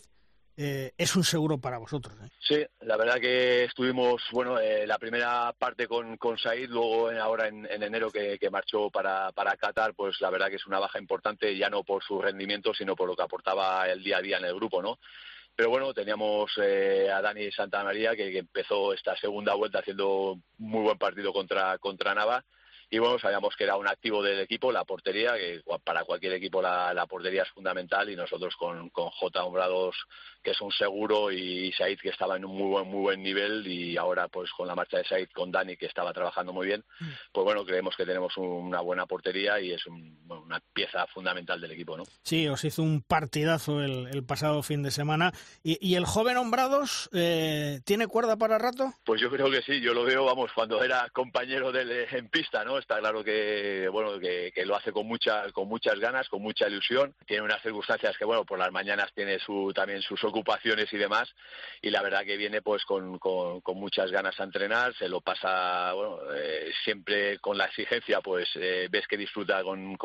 Speaker 2: es un seguro para vosotros, ¿eh?
Speaker 9: Sí, la verdad que estuvimos, bueno, la primera parte con Said, luego ahora en enero que marchó para Qatar, pues la verdad que es una baja importante, ya no por su rendimiento, sino por lo que aportaba el día a día en el grupo, ¿no? Pero bueno, teníamos a Dani Santamaría que empezó esta segunda vuelta haciendo muy buen partido contra Nava. Y bueno, sabíamos que era un activo del equipo, la portería, que para cualquier equipo la portería es fundamental y nosotros con J. Hombrados, que es un seguro, y Said, que estaba en un muy buen nivel, y ahora pues con la marcha de Said, con Dani, que estaba trabajando muy bien, pues bueno, creemos que tenemos una buena portería y es una pieza fundamental del equipo, ¿no?
Speaker 2: Sí, os hizo un partidazo el pasado fin de semana. ¿Y el joven Hombrados tiene cuerda para rato?
Speaker 9: Pues yo creo que sí, yo lo veo, vamos, cuando era compañero de él en pista, ¿no? Está claro que bueno, que lo hace con muchas ganas, con mucha ilusión. Tiene unas circunstancias que bueno, por las mañanas tiene también sus ocupaciones y demás, y la verdad que viene pues con muchas ganas a entrenar, se lo pasa bueno, siempre con la exigencia, pues ves que disfruta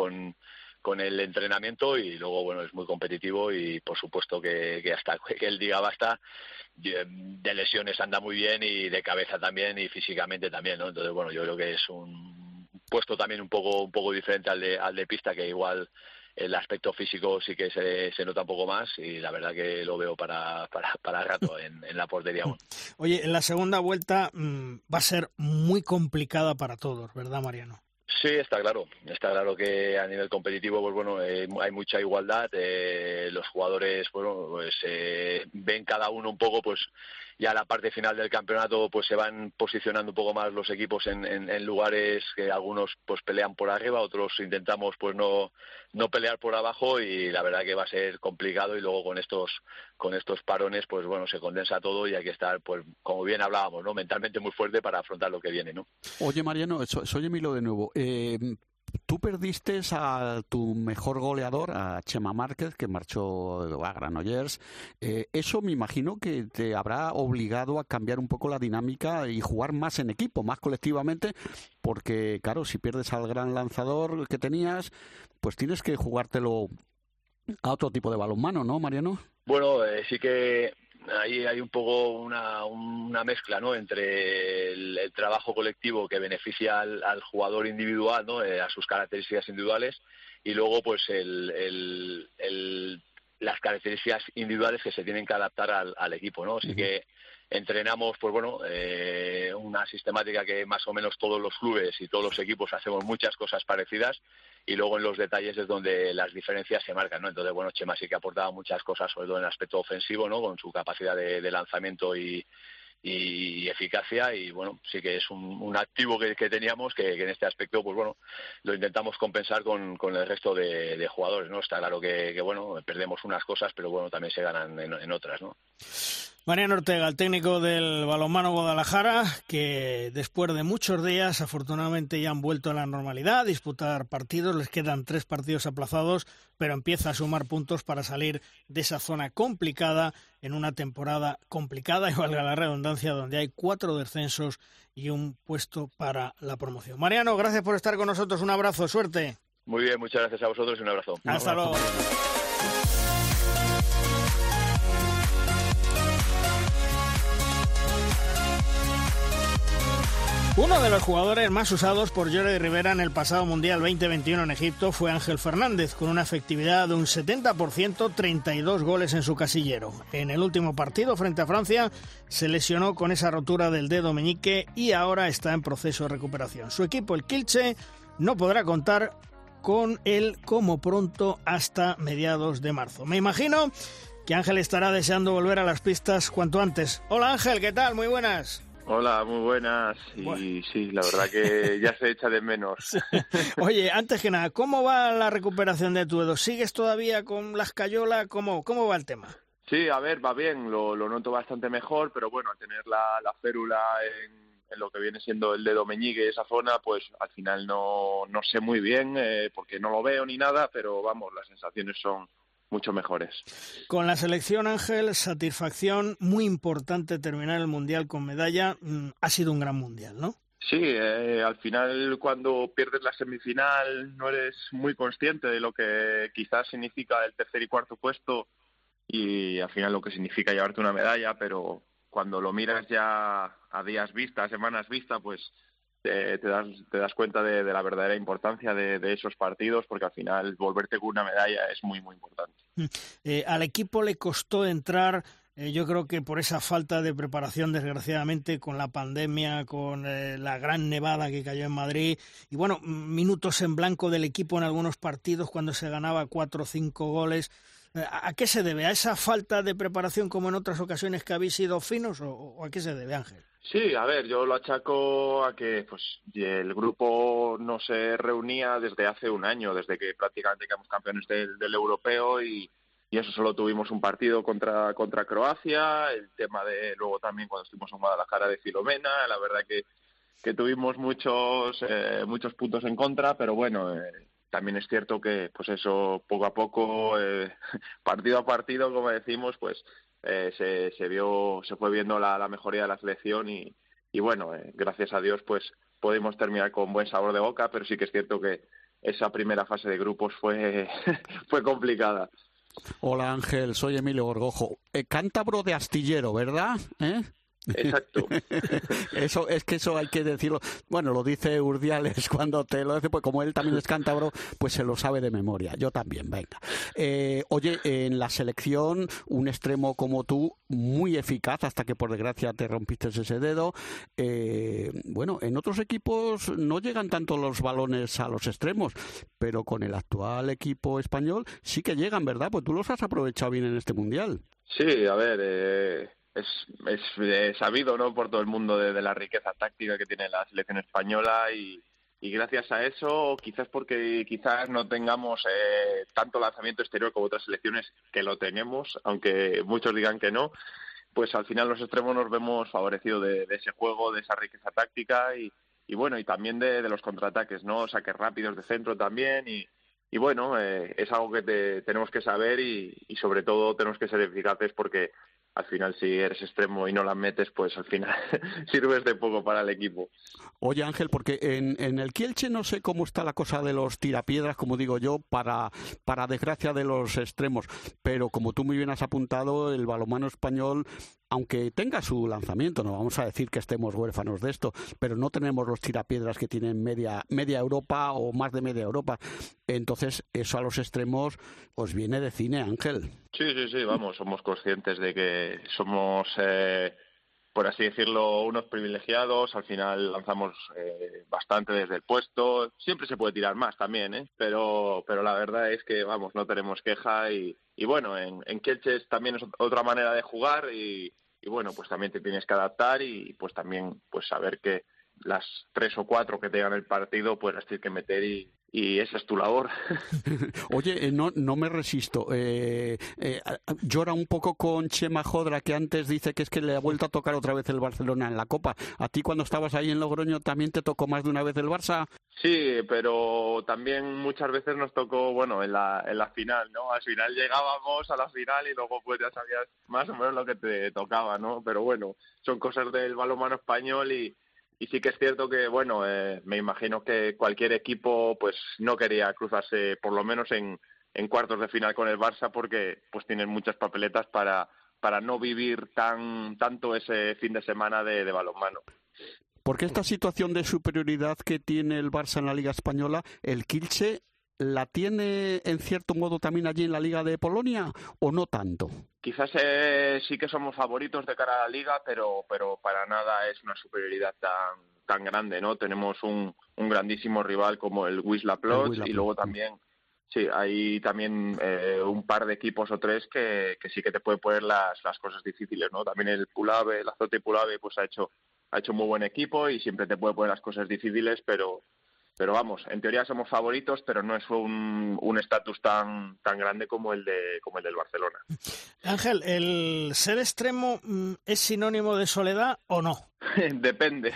Speaker 9: con el entrenamiento y luego bueno, es muy competitivo y por supuesto que hasta que él diga basta, de lesiones anda muy bien y de cabeza también y físicamente también, ¿no? Entonces bueno, yo creo que es un puesto también un poco diferente al de pista, que igual el aspecto físico sí que se nota un poco más, y la verdad que lo veo para rato en la portería aún.
Speaker 2: Oye, en la segunda vuelta va a ser muy complicada para todos, ¿verdad, Mariano?
Speaker 9: Sí, está claro que a nivel competitivo, pues bueno, hay mucha igualdad, los jugadores, bueno, pues ven cada uno un poco, pues ya la parte final del campeonato, pues se van posicionando un poco más los equipos en lugares que algunos pues pelean por arriba, otros intentamos pues no pelear por abajo, y la verdad que va a ser complicado, y luego con estos parones, pues bueno, se condensa todo y hay que estar, pues como bien hablábamos, ¿no?, mentalmente muy fuerte para afrontar lo que viene, ¿no?
Speaker 5: Oye, Mariano, soy Emilio de nuevo. Tú perdiste a tu mejor goleador, a Chema Márquez, que marchó a Granollers. Eso me imagino que te habrá obligado a cambiar un poco la dinámica y jugar más en equipo, más colectivamente, porque, claro, si pierdes al gran lanzador que tenías, pues tienes que jugártelo a otro tipo de balonmano, ¿no, Mariano?
Speaker 9: Bueno, sí que ahí hay un poco una mezcla, ¿no?, entre el trabajo colectivo que beneficia al jugador individual, ¿no?, a sus características individuales, y luego pues las características individuales que se tienen que adaptar al equipo, ¿no? Así que entrenamos, pues bueno, una sistemática que más o menos todos los clubes y todos los equipos hacemos muchas cosas parecidas, y luego en los detalles es donde las diferencias se marcan, ¿no? Entonces, bueno, Chema sí que ha aportado muchas cosas, sobre todo en el aspecto ofensivo, ¿no?, con su capacidad de lanzamiento y eficacia, y bueno, sí que es un activo que teníamos, que en este aspecto, pues bueno, lo intentamos compensar con el resto de jugadores, ¿no? Está claro que bueno, perdemos unas cosas, pero bueno, también se ganan en otras, ¿no?
Speaker 2: Mariano Ortega, el técnico del balonmano Guadalajara, que después de muchos días, afortunadamente ya han vuelto a la normalidad, a disputar partidos, les quedan 3 partidos aplazados, pero empieza a sumar puntos para salir de esa zona complicada en una temporada complicada, y valga la redundancia, donde hay 4 descensos y un puesto para la promoción. Mariano, gracias por estar con nosotros, un abrazo, suerte.
Speaker 9: Muy bien, muchas gracias a vosotros y un abrazo.
Speaker 2: Hasta luego. Uno de los jugadores más usados por Jordi Rivera en el pasado Mundial 2021 en Egipto fue Ángel Fernández, con una efectividad de un 70%, 32 goles en su casillero. En el último partido frente a Francia se lesionó con esa rotura del dedo meñique y ahora está en proceso de recuperación. Su equipo, el Kielce, no podrá contar con él como pronto hasta mediados de marzo. Me imagino que Ángel estará deseando volver a las pistas cuanto antes. Hola Ángel, ¿qué tal? Muy buenas.
Speaker 10: Hola, muy buenas. Y bueno, sí, la verdad que ya se echa de menos.
Speaker 2: Sí. Oye, antes que nada, ¿cómo va la recuperación de tu dedo? ¿Sigues todavía con la escayola? ¿Cómo va el tema?
Speaker 10: Sí, a ver, va bien, lo noto bastante mejor, pero bueno, al tener la férula en lo que viene siendo el dedo meñique, esa zona, pues al final no sé muy bien, porque no lo veo ni nada, pero vamos, las sensaciones son mucho mejores.
Speaker 2: Con la selección, Ángel, satisfacción muy importante terminar el Mundial con medalla. Ha sido un gran Mundial, ¿no?
Speaker 10: Sí, al final cuando pierdes la semifinal no eres muy consciente de lo que quizás significa el tercer y cuarto puesto y al final lo que significa llevarte una medalla, pero cuando lo miras ya a días vista, a semanas vista, pues te das cuenta de la verdadera importancia de esos partidos, porque al final volverte con una medalla es muy, muy importante.
Speaker 2: Al equipo le costó entrar, yo creo que por esa falta de preparación, desgraciadamente, con la pandemia, con la gran nevada que cayó en Madrid, y bueno, minutos en blanco del equipo en algunos partidos cuando se ganaba 4 o 5 goles. ¿A qué se debe? ¿A esa falta de preparación como en otras ocasiones que habéis sido finos o a qué se debe, Ángel?
Speaker 10: Sí, a ver, yo lo achaco a que pues el grupo no se reunía desde hace un año, desde que prácticamente quedamos campeones del europeo y eso solo tuvimos un partido contra Croacia, el tema de luego también cuando estuvimos en Guadalajara de Filomena, la verdad que tuvimos muchos puntos en contra, pero bueno, también es cierto que pues eso poco a poco, partido a partido, como decimos, pues se fue viendo la mejoría de la selección y bueno, gracias a Dios pues pudimos terminar con buen sabor de boca, pero sí que es cierto que esa primera fase de grupos fue complicada.
Speaker 5: Hola Ángel, soy Emilio Gorgojo, cántabro de astillero, ¿verdad?
Speaker 10: Exacto.
Speaker 5: Eso hay que decirlo. Bueno, lo dice Urdiales cuando te lo dice, pues como él también es cántabro, pues se lo sabe de memoria. Yo también, venga. Oye, en la selección, un extremo como tú, muy eficaz, hasta que por desgracia te rompiste ese dedo. Bueno, en otros equipos no llegan tanto los balones a los extremos, pero con el actual equipo español sí que llegan, ¿verdad? Pues tú los has aprovechado bien en este Mundial.
Speaker 10: Sí, a ver, es sabido, ¿no?, por todo el mundo de la riqueza táctica que tiene la selección española y gracias a eso, quizás porque quizás no tengamos tanto lanzamiento exterior como otras selecciones que lo tenemos, aunque muchos digan que no, pues al final los extremos nos vemos favorecidos de ese juego, de esa riqueza táctica y bueno, y también de los contraataques, ¿no? Saques rápidos de centro también y bueno, es algo que tenemos que saber y sobre todo tenemos que ser eficaces porque al final si eres extremo y no las metes, pues al final sirves de poco para el equipo.
Speaker 5: Oye, Ángel, porque en el Kielce no sé cómo está la cosa de los tirapiedras, como digo yo, para desgracia de los extremos, pero como tú muy bien has apuntado, el balonmano español, aunque tenga su lanzamiento, no vamos a decir que estemos huérfanos de esto, pero no tenemos los tirapiedras que tienen media Europa o más de media Europa. Entonces, eso a los extremos os viene de cine, Ángel.
Speaker 10: Sí, vamos, somos conscientes de que somos, por así decirlo, unos privilegiados. Al final lanzamos bastante desde el puesto. Siempre se puede tirar más también, pero la verdad es que, vamos, no tenemos queja y bueno, en Kielce también es otra manera de jugar y bueno, pues también te tienes que adaptar y pues también pues saber que las 3 o 4 que te llegan el partido pues las tienes que meter y esa es tu labor.
Speaker 5: Oye, no me resisto. Llora un poco con Chema Jodra, que antes dice que es que le ha vuelto a tocar otra vez el Barcelona en la Copa. ¿A ti cuando estabas ahí en Logroño también te tocó más de una vez el Barça?
Speaker 10: Sí, pero también muchas veces nos tocó, bueno, en la final, ¿no? Al final llegábamos a la final y luego pues ya sabías más o menos lo que te tocaba, ¿no? Pero bueno, son cosas del balonmano español y sí que es cierto que, bueno, me imagino que cualquier equipo pues no quería cruzarse por lo menos en cuartos de final con el Barça porque pues tienen muchas papeletas para no vivir tanto ese fin de semana de balonmano.
Speaker 5: Porque esta situación de superioridad que tiene el Barça en la Liga Española, el Kielce ¿la tiene en cierto modo también allí en la Liga de Polonia o no tanto?
Speaker 10: Quizás sí que somos favoritos de cara a la Liga, pero para nada es una superioridad tan grande, ¿no? Tenemos un grandísimo rival como el Wisła Plock y luego también, sí, hay también un par de equipos o tres que sí que te pueden poner las cosas difíciles, ¿no? También el Azoty Puławy pues ha hecho muy buen equipo y siempre te puede poner las cosas difíciles, pero vamos, en teoría somos favoritos, pero no es un estatus tan grande como el del Barcelona.
Speaker 2: Ángel, ¿el ser extremo es sinónimo de soledad o no?
Speaker 10: Depende.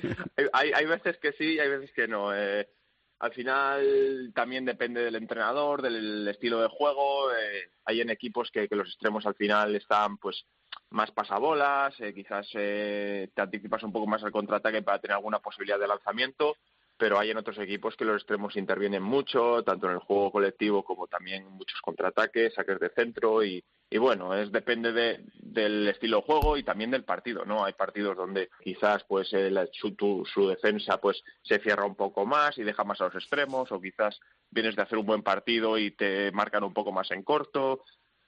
Speaker 10: Hay veces que sí y hay veces que no. Al final también depende del entrenador, del estilo de juego. Hay en equipos que los extremos al final están pues más pasabolas, quizás te anticipas un poco más al contraataque para tener alguna posibilidad de lanzamiento, pero hay en otros equipos que los extremos intervienen mucho, tanto en el juego colectivo como también muchos contraataques, saques de centro y bueno, depende del estilo de juego y también del partido, ¿no? Hay partidos donde quizás pues su defensa pues se cierra un poco más y deja más a los extremos, o quizás vienes de hacer un buen partido y te marcan un poco más en corto.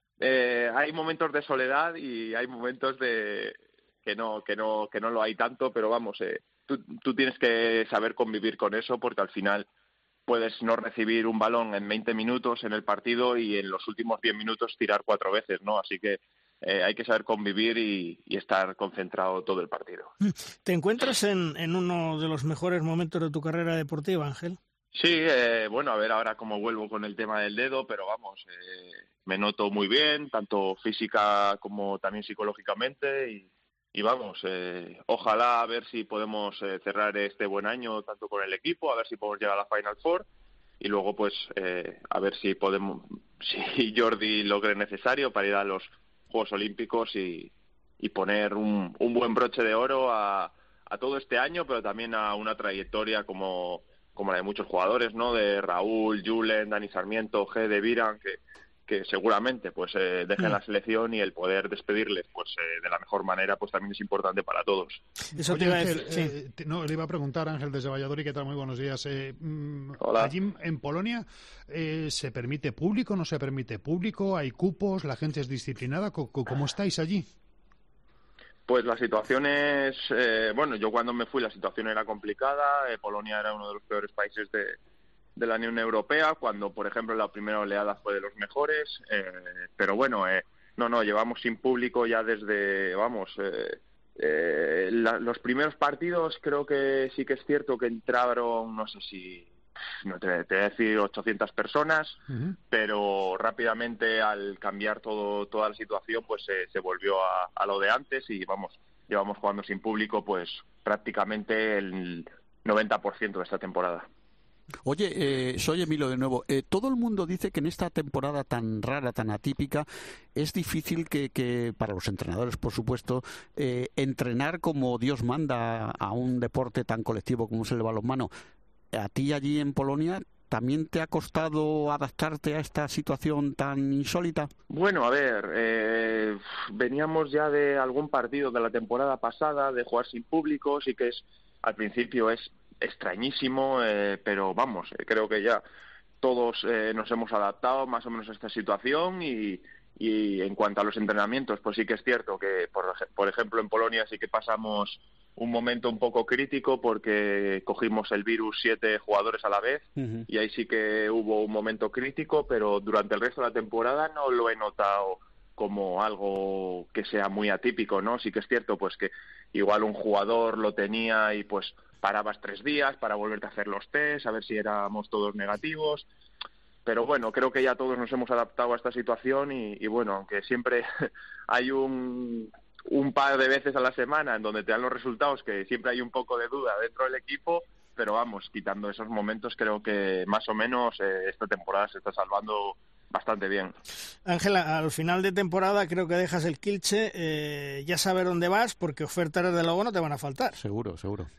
Speaker 10: Hay momentos de soledad y hay momentos de que no lo hay tanto, pero vamos, tú tienes que saber convivir con eso porque al final puedes no recibir un balón en 20 minutos en el partido y en los últimos 10 minutos tirar 4 veces, ¿no? Así que hay que saber convivir y estar concentrado todo el partido.
Speaker 2: ¿Te encuentras en uno de los mejores momentos de tu carrera deportiva, Ángel?
Speaker 10: Sí, bueno, a ver ahora cómo vuelvo con el tema del dedo, pero vamos, me noto muy bien, tanto física como también psicológicamente y vamos, ojalá a ver si podemos cerrar este buen año tanto con el equipo, a ver si podemos llegar a la Final Four y luego pues a ver si Jordi logra necesario para ir a los Juegos Olímpicos y poner un buen broche de oro a todo este año, pero también a una trayectoria como la de muchos jugadores, ¿no? De Raúl, Julen, Dani Sarmiento, de Viran, que seguramente pues dejen la selección, y el poder despedirles pues de la mejor manera pues también es importante para todos.
Speaker 2: Eso
Speaker 3: Oye,
Speaker 2: te iba a
Speaker 3: Ángel,
Speaker 2: decir,
Speaker 3: no, le iba a preguntar, Ángel, desde Valladolid, ¿qué tal? Muy buenos días.
Speaker 10: Hola.
Speaker 3: Allí en Polonia, ¿se permite público, no se permite público? ¿Hay cupos? ¿La gente es disciplinada? ¿Cómo estáis allí?
Speaker 10: Pues la situación es, bueno, yo cuando me fui la situación era complicada. Polonia era uno de los peores países de la Unión Europea, cuando, por ejemplo, la primera oleada fue de los mejores, pero bueno, no, llevamos sin público ya desde, los primeros partidos. Creo que sí que es cierto que entraron, no sé si, no te voy a decir 800 personas, pero rápidamente al cambiar toda la situación, pues se volvió a lo de antes, y llevamos jugando sin público pues prácticamente el 90% de esta temporada.
Speaker 5: Oye, soy Emilio de nuevo. Todo el mundo dice que en esta temporada tan rara, tan atípica, es difícil que para los entrenadores, por supuesto, entrenar como Dios manda a un deporte tan colectivo como es el balonmano. ¿A ti allí en Polonia también te ha costado adaptarte a esta situación tan insólita?
Speaker 10: Bueno, a ver, veníamos ya de algún partido de la temporada pasada, de jugar sin público. Sí que al principio es extrañísimo, pero creo que ya todos nos hemos adaptado más o menos a esta situación, y en cuanto a los entrenamientos, pues sí que es cierto que, por ejemplo, en Polonia sí que pasamos un momento un poco crítico porque cogimos el virus 7 jugadores a la vez, y ahí sí que hubo un momento crítico, pero durante el resto de la temporada no lo he notado como algo que sea muy atípico, ¿no? Sí que es cierto pues que igual un jugador lo tenía y pues parabas 3 días para volverte a hacer los test, a ver si éramos todos negativos. Pero bueno, creo que ya todos nos hemos adaptado a esta situación, y bueno, aunque siempre hay un par de veces a la semana en donde te dan los resultados, que siempre hay un poco de duda dentro del equipo, pero quitando esos momentos, creo que más o menos esta temporada se está salvando bastante bien.
Speaker 2: Ángela, al final de temporada creo que dejas el Kielce, ya saber dónde vas, porque ofertas desde luego no te van a faltar.
Speaker 5: Seguro.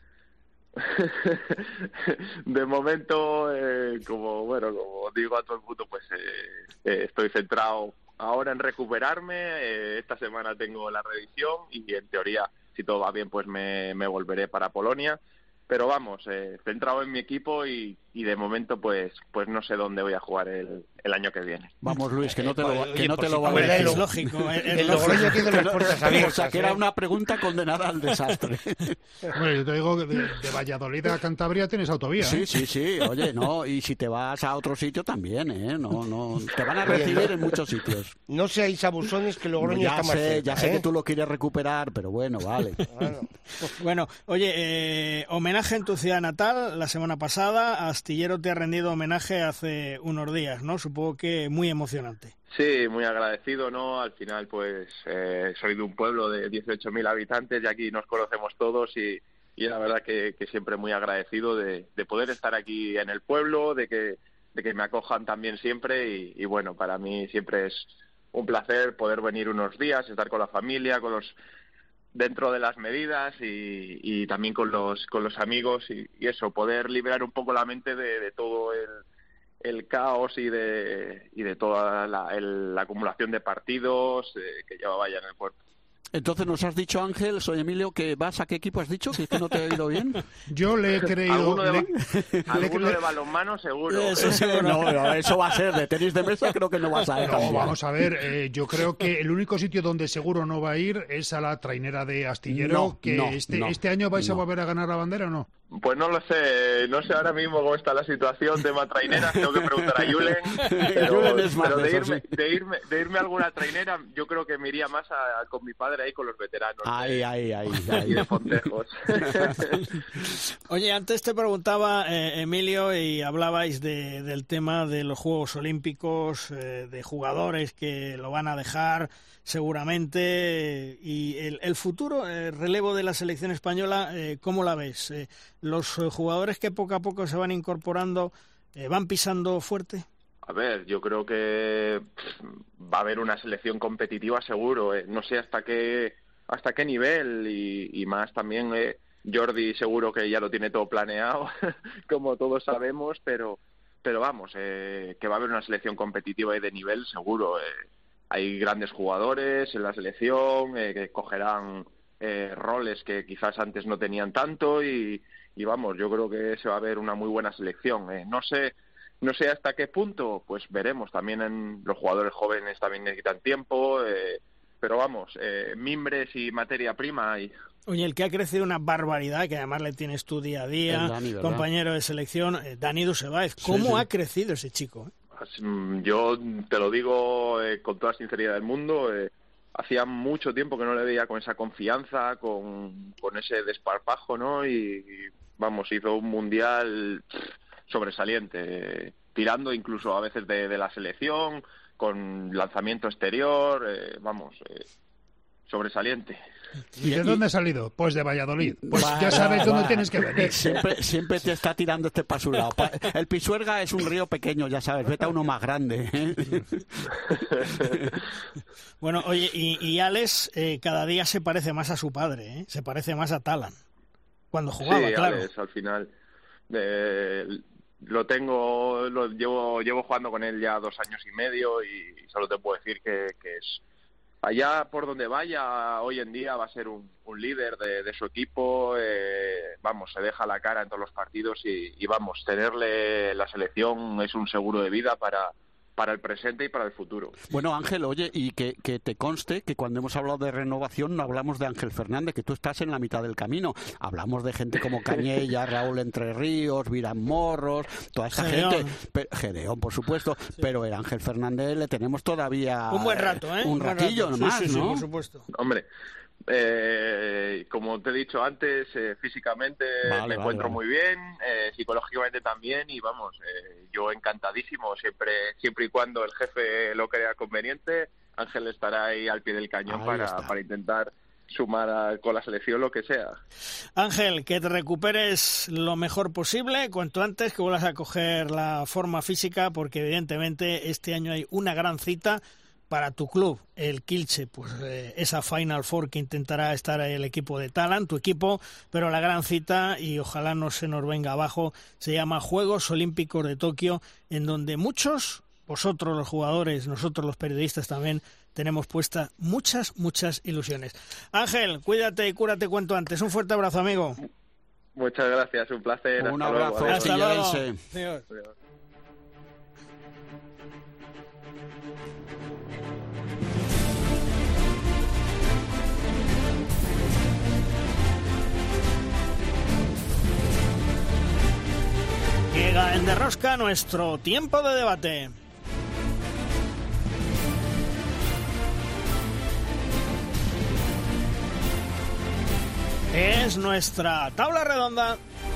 Speaker 10: De momento, como digo a todo el mundo, pues estoy centrado ahora en recuperarme. Esta semana tengo la revisión y en teoría, si todo va bien, pues me volveré para Polonia. Pero centrado en mi equipo y de momento pues no sé dónde voy a jugar el año que viene.
Speaker 5: Vamos, Luis, que no te lo va a
Speaker 2: decir. Es lógico.
Speaker 4: El Logroño tiene las puertas abiertas.
Speaker 5: O sea, que era una pregunta condenada al desastre.
Speaker 3: Bueno, yo te digo que de Valladolid a Cantabria tienes autovía.
Speaker 5: Sí. Oye, no, y si te vas a otro sitio también, no, te van a recibir en muchos sitios.
Speaker 4: No seáis abusones, que Logroño está más cerca.
Speaker 5: Ya sé que tú lo quieres recuperar, pero bueno, vale.
Speaker 2: Bueno, oye, homenaje en tu ciudad natal la semana pasada. Astillero te ha rendido homenaje hace unos días, ¿no? Supongo que muy emocionante.
Speaker 10: Sí, muy agradecido, ¿no? Al final, pues, soy de un pueblo de 18.000 habitantes y aquí nos conocemos todos, y la verdad que siempre muy agradecido de poder estar aquí en el pueblo, de que me acojan también siempre, y bueno, para mí siempre es un placer poder venir unos días, estar con la familia, dentro de las medidas, y también con los amigos, y eso, poder liberar un poco la mente de todo el caos y de toda la acumulación de partidos que llevaba ya en el cuerpo.
Speaker 5: Entonces nos has dicho, Ángel, soy Emilio, que vas a qué equipo has dicho, que es que no te he oído bien.
Speaker 3: Yo le he creído...
Speaker 10: Alguno de balonmano seguro.
Speaker 5: No, eso va a ser de tenis de mesa, creo que no vas a ir.
Speaker 3: No, vamos a ver, yo creo que el único sitio donde seguro no va a ir es a la trainera de Astillero, este año vais a volver a ganar la bandera, ¿o no?
Speaker 10: Pues no lo sé, no sé ahora mismo cómo está la situación, tema trainera, tengo que preguntar a Julen, pero de irme a alguna trainera, yo creo que me iría más con mi padre ahí con los veteranos.
Speaker 5: Ahí.
Speaker 10: De Fontejos.
Speaker 2: Oye, antes te preguntaba, Emilio, y hablabais del tema de los Juegos Olímpicos, de jugadores que lo van a dejar seguramente, y el futuro relevo de la selección españoa, ¿cómo la ves? ¿Los jugadores que poco a poco se van incorporando van pisando fuerte?
Speaker 10: A ver, yo creo que va a haber una selección competitiva seguro, no sé hasta qué nivel, y más también Jordi seguro que ya lo tiene todo planeado, como todos sabemos, pero vamos, que va a haber una selección competitiva y de nivel seguro. Hay grandes jugadores en la selección que cogerán roles que quizás antes no tenían tanto y vamos, yo creo que se va a ver una muy buena selección. No sé hasta qué punto, pues veremos. También en los jugadores jóvenes también necesitan tiempo, pero vamos, mimbres y materia prima hay.
Speaker 2: Oye, el que ha crecido una barbaridad, que además le tienes tú día a día, Dani, compañero de selección, Dani Dusevaz. ¿Cómo ha crecido ese chico?
Speaker 10: Yo te lo digo con toda la sinceridad del mundo, hacía mucho tiempo que no le veía con esa confianza, con ese desparpajo, ¿no? Y vamos, hizo un mundial sobresaliente, tirando incluso a veces de la selección, con lanzamiento exterior, sobresaliente.
Speaker 3: ¿Y de dónde ha salido? Pues de Valladolid. Pues ya sabes dónde tienes que venir.
Speaker 5: Siempre te está tirando este pasurado. El Pisuerga es un río pequeño, ya sabes, vete a uno más grande.
Speaker 2: Bueno, oye, y Alex cada día se parece más a su padre, se parece más a Talan. Cuando jugaba,
Speaker 10: sí,
Speaker 2: claro.
Speaker 10: Alex, al final lo llevo jugando con él ya 2 años y medio y solo te puedo decir que es allá por donde vaya hoy en día va a ser un líder de su equipo. Se deja la cara en todos los partidos y vamos, tenerle la selección es un seguro de vida para el presente y para el futuro.
Speaker 5: Bueno, Ángel, oye, y que te conste que cuando hemos hablado de renovación no hablamos de Ángel Fernández, que tú estás en la mitad del camino. Hablamos de gente como Cañella, Raúl Entre Ríos, Virán Morros, toda esta gente. Gedeón, por supuesto, sí. Pero el Ángel Fernández le tenemos todavía
Speaker 2: un buen rato,
Speaker 5: un ratillo nomás,
Speaker 2: sí,
Speaker 5: ¿no?
Speaker 2: Por supuesto.
Speaker 10: Hombre, como te he dicho antes, físicamente me encuentro muy bien, psicológicamente también y vamos, yo encantadísimo, siempre y cuando el jefe lo crea conveniente, Ángel estará ahí al pie del cañón para intentar sumar con la selección lo que sea.
Speaker 2: Ángel, que te recuperes lo mejor posible, cuanto antes, que vuelvas a coger la forma física, porque evidentemente este año hay una gran cita para tu club, el Kielce, pues esa Final Four que intentará estar ahí el equipo de Talan, tu equipo, pero la gran cita, y ojalá no se nos venga abajo, se llama Juegos Olímpicos de Tokio, en donde muchos, vosotros los jugadores, nosotros los periodistas también, tenemos puestas muchas ilusiones. Ángel, cuídate y cúrate cuanto antes. Un fuerte abrazo, amigo.
Speaker 10: Muchas gracias, un placer.
Speaker 5: Un abrazo.
Speaker 2: Hasta luego. Adiós. Llega en Derrosca nuestro tiempo de debate. Es nuestra tabla redonda.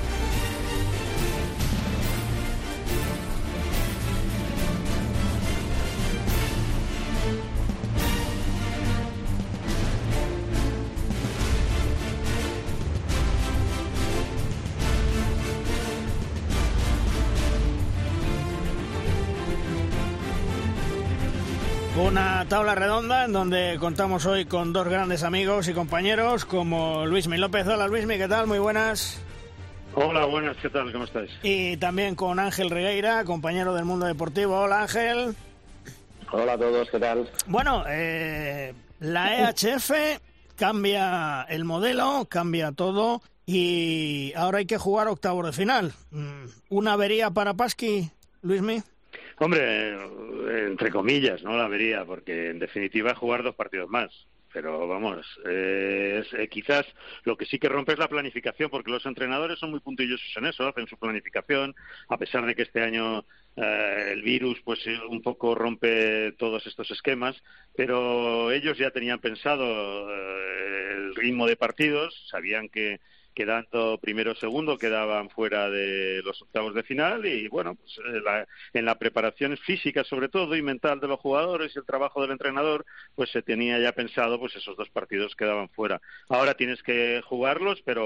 Speaker 2: Una tabla redonda en donde contamos hoy con 2 grandes amigos y compañeros como Luismi López. Hola Luismi, ¿qué tal? Muy buenas.
Speaker 11: Hola, buenas, ¿qué tal? ¿Cómo estáis?
Speaker 2: Y también con Ángel Regueira, compañero del Mundo Deportivo. Hola Ángel.
Speaker 12: Hola a todos, ¿qué tal?
Speaker 2: Bueno, la EHF cambia el modelo, cambia todo y ahora hay que jugar octavos de final. ¿Una avería para Pasqui, Luismi?
Speaker 11: Hombre, entre comillas, ¿no? La vería, porque en definitiva jugar 2 partidos más. Pero vamos, quizás lo que sí que rompe es la planificación, porque los entrenadores son muy puntillosos en eso, hacen su planificación, a pesar de que este año el virus pues un poco rompe todos estos esquemas, pero ellos ya tenían pensado el ritmo de partidos, sabían que quedando primero o segundo quedaban fuera de los octavos de final y bueno, pues en la preparación física sobre todo y mental de los jugadores y el trabajo del entrenador, pues se tenía ya pensado pues esos 2 partidos quedaban fuera. Ahora tienes que jugarlos, pero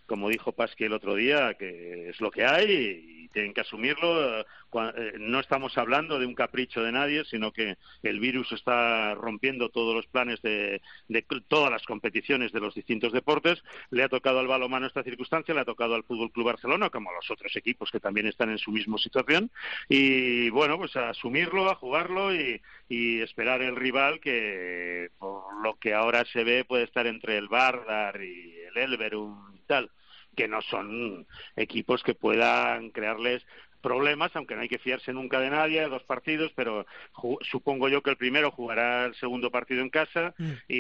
Speaker 11: como dijo Pasqui el otro día, que es lo que hay y tienen que asumirlo. No estamos hablando de un capricho de nadie, sino que el virus está rompiendo todos los planes de todas las competiciones de los distintos deportes. Le ha tocado al balonmano esta circunstancia, le ha tocado al Fútbol Club Barcelona, como a los otros equipos que también están en su misma situación. Y bueno, pues a asumirlo, a jugarlo y esperar el rival que, por lo que ahora se ve, puede estar entre el Vardar y el Elverum y tal, que no son equipos que puedan crearles problemas, aunque no hay que fiarse nunca de nadie, 2 partidos, pero supongo yo que el primero jugará el segundo partido en casa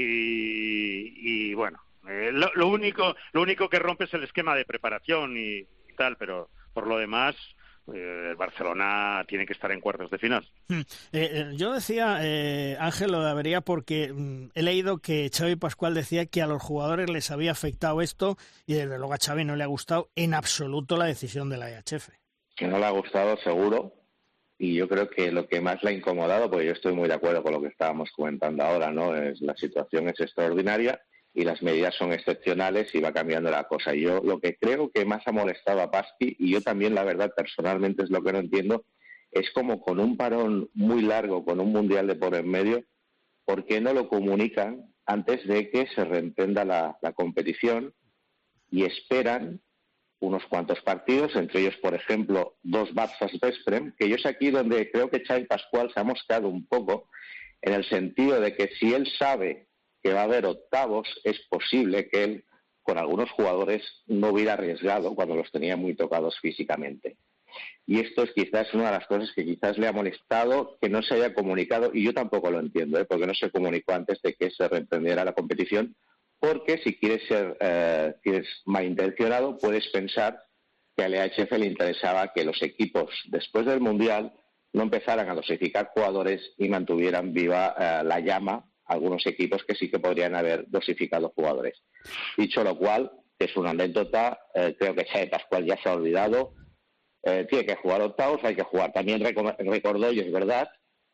Speaker 11: y bueno, lo único que rompe es el esquema de preparación y tal, pero por lo demás el Barcelona tiene que estar en cuartos de final.
Speaker 2: Yo decía, Ángel, lo de Avería, porque he leído que Xavi Pascual decía que a los jugadores les había afectado esto y desde luego a Xavi no le ha gustado en absoluto la decisión de la EHF.
Speaker 12: Que no le ha gustado seguro, y yo creo que lo que más le ha incomodado, porque yo estoy muy de acuerdo con lo que estábamos comentando ahora, ¿no? La situación es extraordinaria y las medidas son excepcionales y va cambiando la cosa. Y yo lo que creo que más ha molestado a Pasqui, y yo también, la verdad, personalmente es lo que no entiendo, es como con un parón muy largo, con un mundial de por en medio, ¿por qué no lo comunican antes de que se reemprenda la competición y esperan unos cuantos partidos, entre ellos, por ejemplo, 2 Barças-Vesprem, que yo es aquí donde creo que Xavi Pascual se ha mosqueado un poco, en el sentido de que si él sabe que va a haber octavos, es posible que él, con algunos jugadores, no hubiera arriesgado cuando los tenía muy tocados físicamente. Y esto es quizás una de las cosas que quizás le ha molestado, que no se haya comunicado, y yo tampoco lo entiendo, porque no se comunicó antes de que se reemprendiera la competición, porque si quieres ser malintencionado, puedes pensar que al EHF le interesaba que los equipos, después del Mundial, no empezaran a dosificar jugadores y mantuvieran viva la llama algunos equipos que sí que podrían haber dosificado jugadores. Dicho lo cual, es una anécdota, creo que Xavi Pascual ya se ha olvidado, tiene que jugar octavos, hay que jugar. También recordó, y es verdad,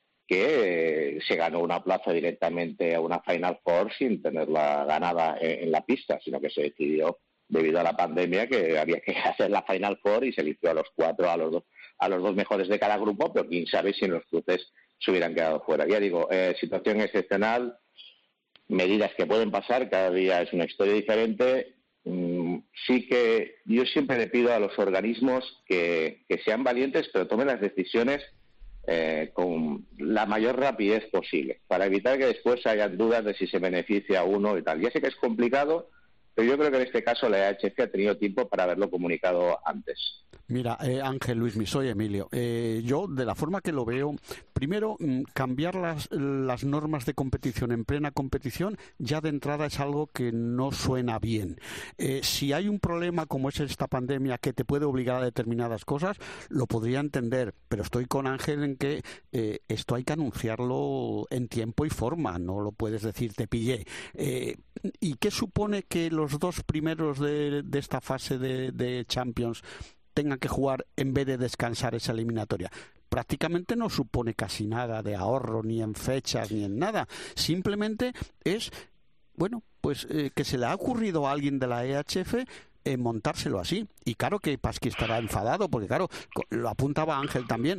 Speaker 12: que se ganó una plaza directamente a una Final Four sin tenerla ganada en la pista, sino que se decidió, debido a la pandemia, que había que hacer la Final Four y se eligió a los 4, a los 2 mejores de cada grupo, pero quién sabe si en los cruces se hubieran quedado fuera. Ya digo, situación excepcional, medidas que pueden pasar, cada día es una historia diferente. Sí que yo siempre le pido a los organismos que sean valientes, pero tomen las decisiones con la mayor rapidez posible, para evitar que después hayan dudas de si se beneficia a uno y tal. Ya sé que es complicado, pero yo creo que en este caso la EHF ha tenido tiempo para haberlo comunicado antes.
Speaker 5: Mira, Ángel, Luismi, soy Emilio. Yo, de la forma que lo veo, primero, cambiar las normas de competición en plena competición ya de entrada es algo que no suena bien. Si hay un problema como es esta pandemia que te puede obligar a determinadas cosas, lo podría entender, pero estoy con Ángel en que esto hay que anunciarlo en tiempo y forma, no lo puedes decir te pillé. ¿Y qué supone que los 2 primeros de esta fase de Champions tengan que jugar en vez de descansar esa eliminatoria? Prácticamente no supone casi nada de ahorro, ni en fechas, ni en nada. Simplemente es, bueno, pues que se le ha ocurrido a alguien de la EHF montárselo así. Y claro que Pasqui estará enfadado, porque claro, lo apuntaba Ángel también,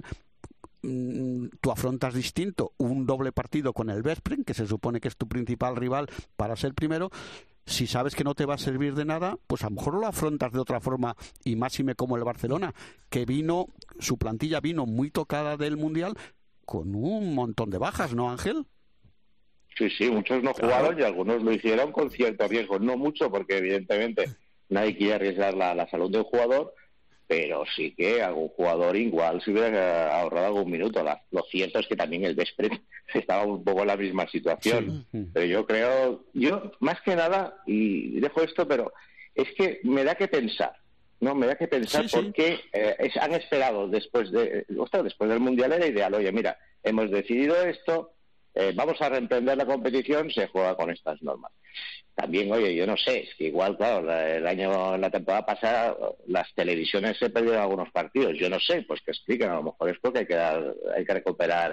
Speaker 5: tú afrontas distinto un doble partido con el Vesprem, que se supone que es tu principal rival para ser primero. Si sabes que no te va a servir de nada, pues a lo mejor lo afrontas de otra forma, y máxime como el Barcelona, que su plantilla vino muy tocada del Mundial con un montón de bajas, ¿no, Ángel?
Speaker 12: Sí, muchos no jugaron y algunos lo hicieron con cierto riesgo. No mucho, porque evidentemente nadie quiere arriesgar la salud del jugador, pero sí que algún jugador igual se hubiera ahorrado algún minuto. Lo cierto es que también el Vesprem estaba un poco en la misma situación. Sí. Pero yo más que nada, y dejo esto, pero es que me da que pensar, ¿no? Me da que pensar porque han esperado después del Mundial. Era ideal, oye, mira, hemos decidido esto, vamos a reemprender la competición, se juega con estas normas. También, oye, yo no sé, es que igual, claro, la temporada pasada las televisiones se perdieron algunos partidos, yo no sé, pues que expliquen, a lo mejor es porque hay que recuperar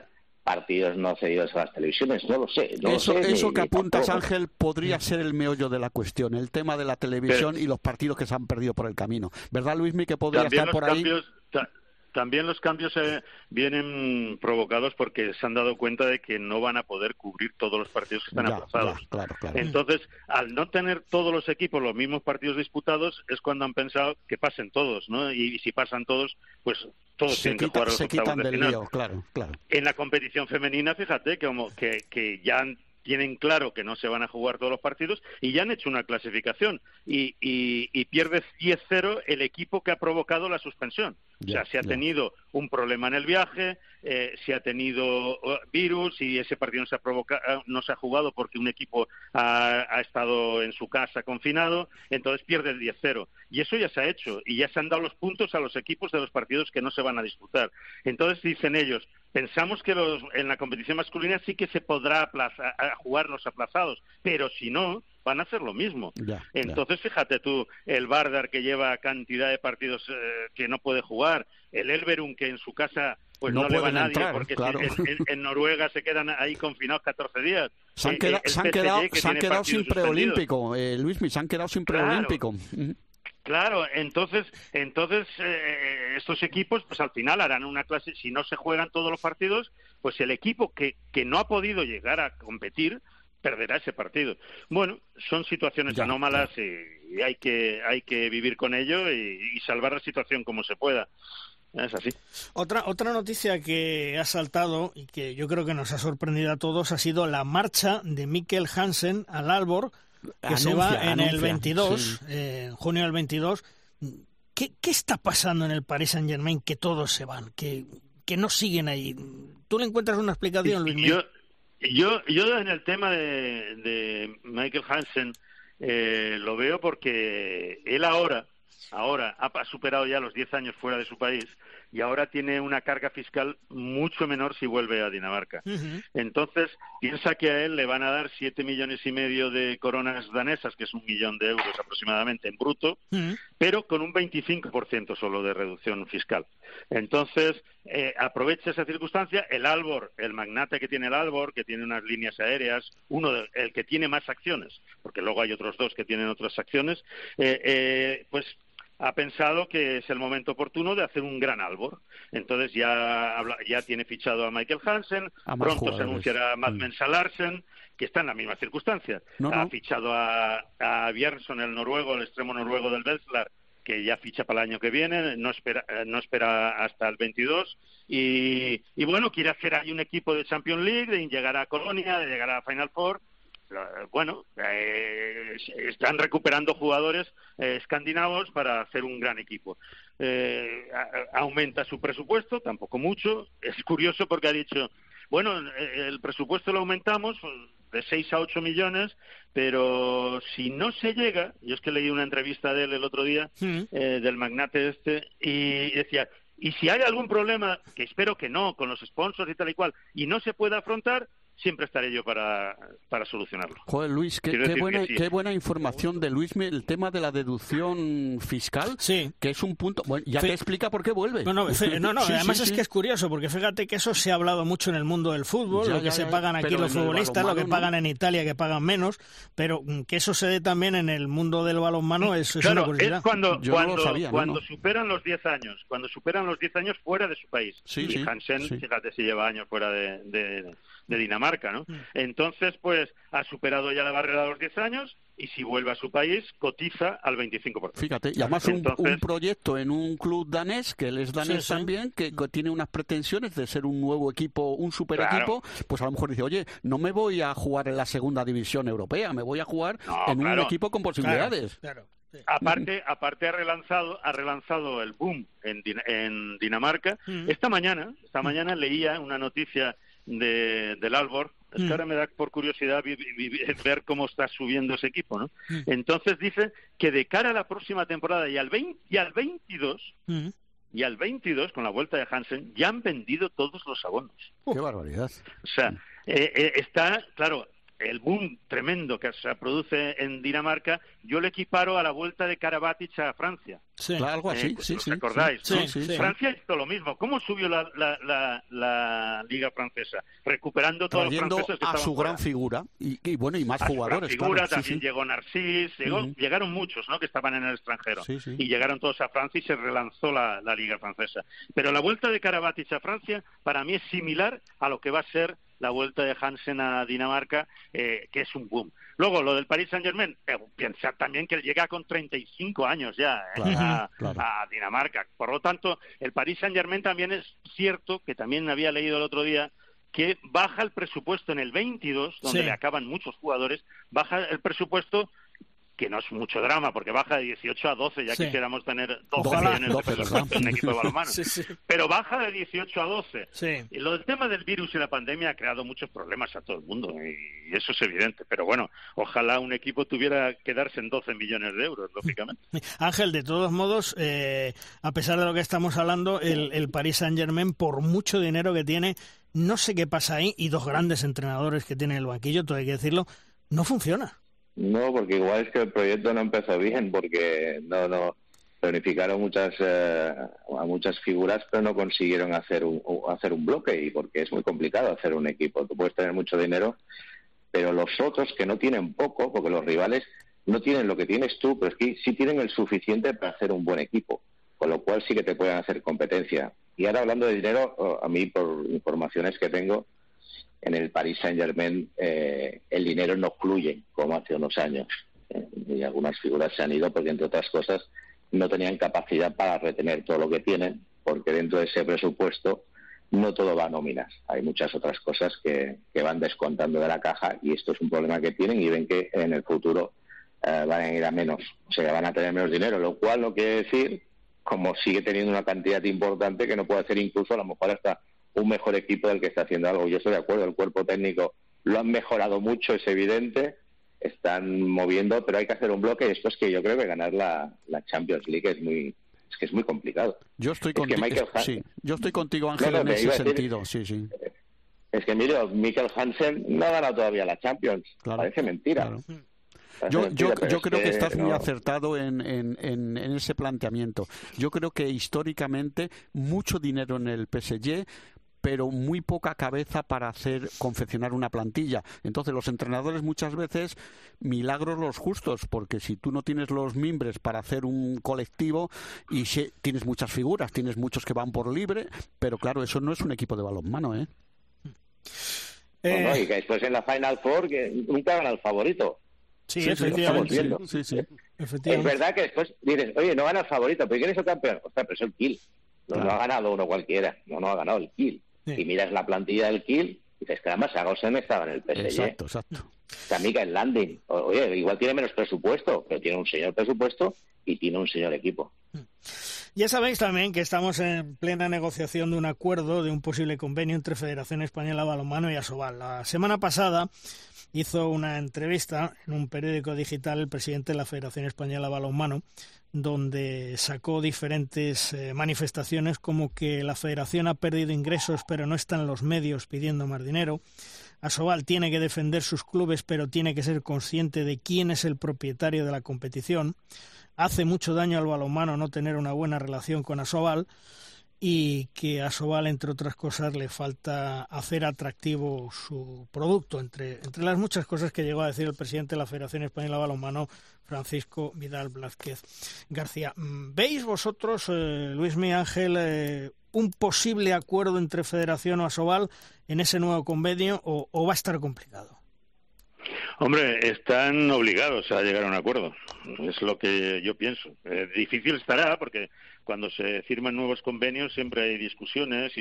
Speaker 12: partidos no cedidos a las televisiones, no lo sé.
Speaker 5: Eso que apuntas, Ángel, podría ser el meollo de la cuestión, el tema de la televisión y los partidos que se han perdido por el camino. ¿Verdad, Luismi, que podría estar por ahí?
Speaker 11: También los cambios vienen provocados porque se han dado cuenta de que no van a poder cubrir todos los partidos que están aplazados.
Speaker 5: Claro.
Speaker 11: Entonces, al no tener todos los equipos los mismos partidos disputados, es cuando han pensado que pasen todos, ¿no? Y si pasan todos, pues todos tienen que jugar a los octavos de final.
Speaker 5: Lío, claro.
Speaker 11: En la competición femenina, fíjate, que ya tienen claro que no se van a jugar todos los partidos y ya han hecho una clasificación y pierde 10-0 el equipo que ha provocado la suspensión. O sea, si ha tenido un problema en el viaje, si ha tenido virus, si ese partido no se ha jugado porque un equipo ha estado en su casa confinado, entonces pierde el 10-0. Y eso ya se ha hecho, y ya se han dado los puntos a los equipos de los partidos que no se van a disputar. Entonces dicen ellos, pensamos que en la competición masculina sí que se podrá jugar los aplazados, pero si no, van a hacer lo mismo. Entonces, fíjate tú, el Vardar que lleva cantidad de partidos que no puede jugar, el Elverum que en su casa pues no le va a nadie porque en Noruega se quedan ahí confinados 14 días.
Speaker 5: Se han quedado sin preolímpico, Luismi, se han quedado sin preolímpico.
Speaker 11: Claro, entonces estos equipos pues al final harán una clase, si no se juegan todos los partidos, pues el equipo que no ha podido llegar a competir perderá ese partido. Bueno, son situaciones anómalas y hay que vivir con ello y salvar la situación como se pueda. Es así.
Speaker 2: Otra noticia que ha saltado y que yo creo que nos ha sorprendido a todos ha sido la marcha de Mikkel Hansen al Aalborg, que se va en el 22, en junio del 22. ¿Qué está pasando en el Paris Saint-Germain que todos se van, que no siguen ahí? ¿Tú le encuentras una explicación, Luis Miguel?
Speaker 11: Yo en el tema de Mikkel Hansen lo veo porque él ahora ha superado ya los 10 años fuera de su país y ahora tiene una carga fiscal mucho menor si vuelve a Dinamarca. Entonces, piensa que a él le van a dar 7,5 millones de coronas danesas, que es 1 millón de euros aproximadamente en bruto, pero con un 25% solo de reducción fiscal. Entonces, aprovecha esa circunstancia. El Aalborg, el magnate que tiene el Aalborg, que tiene unas líneas aéreas, el que tiene más acciones, porque luego hay otros dos que tienen otras acciones, pues ha pensado que es el momento oportuno de hacer un gran Aalborg. Entonces ya tiene fichado a Mikkel Hansen, pronto se anunciará a Mads Larsen, que está en la misma circunstancia. Ha fichado a Bjørnson, el noruego, el extremo noruego del Veslar, que ya ficha para el año que viene, no espera hasta el 22, y bueno, quiere hacer ahí un equipo de Champions League, de llegar a Colonia, de llegar a Final Four. Bueno, están recuperando jugadores escandinavos para hacer un gran equipo. Aumenta su presupuesto, tampoco mucho. Es curioso porque ha dicho, bueno, el presupuesto lo aumentamos de 6 a 8 millones, pero si no se llega, yo es que leí una entrevista de él el otro día, del magnate y decía, y si hay algún problema, que espero que no, con los sponsors y tal y cual, y no se puede afrontar, siempre estaré yo para solucionarlo.
Speaker 5: Joder, Luis, qué buena información de Luis. El tema de la deducción fiscal, que es un punto... Bueno, ya te explica por qué vuelve.
Speaker 2: Además es que es curioso, porque fíjate que eso se ha hablado mucho en el mundo del fútbol, lo que se pagan aquí los futbolistas, lo que pagan en Italia, que pagan menos, pero que eso se dé también en el mundo del balonmano es una curiosidad.
Speaker 11: Es cuando superan los 10 años, fuera de su país. Y Hansen, fíjate, si lleva años fuera de Dinamarca, ¿no? Entonces, pues, ha superado ya la barrera de los 10 años y si vuelve a su país, cotiza al 25%.
Speaker 5: Fíjate, y además un proyecto en un club danés, que él es danés también, que tiene unas pretensiones de ser un nuevo equipo, un super equipo, pues a lo mejor dice, oye, no me voy a jugar en la segunda división europea, me voy a jugar un equipo con posibilidades.
Speaker 2: Sí.
Speaker 11: Aparte ha relanzado el boom en Dinamarca. Esta mañana leía una noticia del Aalborg. Es que ahora me da por curiosidad ver cómo está subiendo ese equipo, ¿no? Entonces dice que de cara a la próxima temporada y al 22 con la vuelta de Hansen ya han vendido todos los abonos.
Speaker 5: ¡Qué barbaridad!
Speaker 11: O sea, está, claro, el boom tremendo que se produce en Dinamarca, yo le equiparo a la vuelta de Karabatic a Francia.
Speaker 5: Sí, algo así,
Speaker 11: ¿Os acordáis?
Speaker 5: Sí,
Speaker 11: ¿no?
Speaker 5: sí.
Speaker 11: Francia hizo lo mismo. ¿Cómo subió la Liga Francesa? Recuperando todos los franceses que
Speaker 5: a
Speaker 11: estaban
Speaker 5: su
Speaker 11: fuera.
Speaker 5: gran figura y bueno, y más jugadores.
Speaker 11: Su gran figura,
Speaker 5: claro.
Speaker 11: también llegó Narcís, llegaron muchos, ¿no?, que estaban en el extranjero. Y llegaron todos a Francia y se relanzó la Liga Francesa. Pero la vuelta de Karabatic a Francia, para mí es similar a lo que va a ser la vuelta de Hansen a Dinamarca, que es un boom. Luego, lo del Paris Saint-Germain, pensar también que él llega con 35 años ya a Dinamarca. Por lo tanto, el Paris Saint-Germain también es cierto, que también había leído el otro día, que baja el presupuesto en el 22, donde le acaban muchos jugadores, baja el presupuesto, que no es mucho drama, porque baja de 18 a 12, ya quisiéramos tener 12 millones de presupuesto en un equipo de balonmano. Pero baja de 18 a 12. Y lo del tema del virus y la pandemia ha creado muchos problemas a todo el mundo, y eso es evidente. Pero bueno, ojalá un equipo tuviera que darse en 12 millones de euros, lógicamente.
Speaker 2: Ángel, de todos modos, a pesar de lo que estamos hablando, el Paris Saint-Germain, por mucho dinero que tiene, no sé qué pasa ahí, y dos grandes entrenadores que tiene el banquillo, todo hay que decirlo, no funciona.
Speaker 12: No, porque igual es que el proyecto no empezó bien, porque no planificaron a muchas figuras, pero no consiguieron hacer un bloque, y porque es muy complicado hacer un equipo. Tú puedes tener mucho dinero, pero los otros, que no tienen poco, porque los rivales no tienen lo que tienes tú, pero es que sí tienen el suficiente para hacer un buen equipo, con lo cual sí que te pueden hacer competencia. Y ahora, hablando de dinero, a mí, por informaciones que tengo, en el Paris Saint-Germain el dinero no fluye como hace unos años, y algunas figuras se han ido porque, entre otras cosas, no tenían capacidad para retener todo lo que tienen, porque dentro de ese presupuesto no todo va a nóminas, hay muchas otras cosas que van descontando de la caja, y esto es un problema que tienen, y ven que en el futuro van a ir a menos, o sea, van a tener menos dinero, lo cual no quiere decir, como sigue teniendo una cantidad importante, que no puede hacer incluso a lo mejor hasta un mejor equipo del que está haciendo algo. Yo estoy de acuerdo, el cuerpo técnico lo han mejorado mucho, es evidente, están moviendo, pero hay que hacer un bloque, y esto es que yo creo que ganar la Champions League es muy complicado.
Speaker 5: Yo estoy contigo, Ángel, en ese sentido. Sí.
Speaker 12: Es que, mire, Mikkel Hansen no ha ganado todavía la Champions, parece mentira.
Speaker 5: Yo creo que estás muy acertado en ese planteamiento. Yo creo que históricamente mucho dinero en el PSG, pero muy poca cabeza para confeccionar una plantilla. Entonces los entrenadores muchas veces milagros los justos, porque si tú no tienes los mimbres para hacer un colectivo, y tienes muchas figuras, tienes muchos que van por libre, pero claro, eso no es un equipo de balonmano, ¿eh?
Speaker 12: No, y que después en la Final Four que nunca gana el favorito.
Speaker 2: Sí, efectivamente.
Speaker 12: Sí. Es verdad que después dices, oye, no gana el favorito, pero ¿quién es el campeón? Ostras, pero es el Kiel. No ha ganado uno cualquiera, no ha ganado el Kiel. Y miras la plantilla del Kiel y dices, caramba, Sagosen estaba en el PSG.
Speaker 5: Exacto.
Speaker 12: Mikael Landin, oye, igual tiene menos presupuesto, pero tiene un señor presupuesto y tiene un señor equipo.
Speaker 2: Ya sabéis también que estamos en plena negociación de un acuerdo, de un posible convenio entre Federación Española de Balonmano y Asobal. La semana pasada hizo una entrevista en un periódico digital el presidente de la Federación Española de Balonmano, donde sacó diferentes manifestaciones, como que la federación ha perdido ingresos pero no están los medios pidiendo más dinero. Asobal tiene que defender sus clubes, pero tiene que ser consciente de quién es el propietario de la competición. Hace mucho daño al balonmano no tener una buena relación con Asobal, y que a Asobal, entre otras cosas, le falta hacer atractivo su producto, entre las muchas cosas que llegó a decir el presidente de la Federación Española de Balonmano, Francisco Vidal Blázquez García. ¿Veis vosotros, Luismi, Ángel, un posible acuerdo entre Federación o Asobal en ese nuevo convenio, o va a estar complicado?
Speaker 11: Hombre, están obligados a llegar a un acuerdo, es lo que yo pienso. Difícil estará, porque cuando se firman nuevos convenios siempre hay discusiones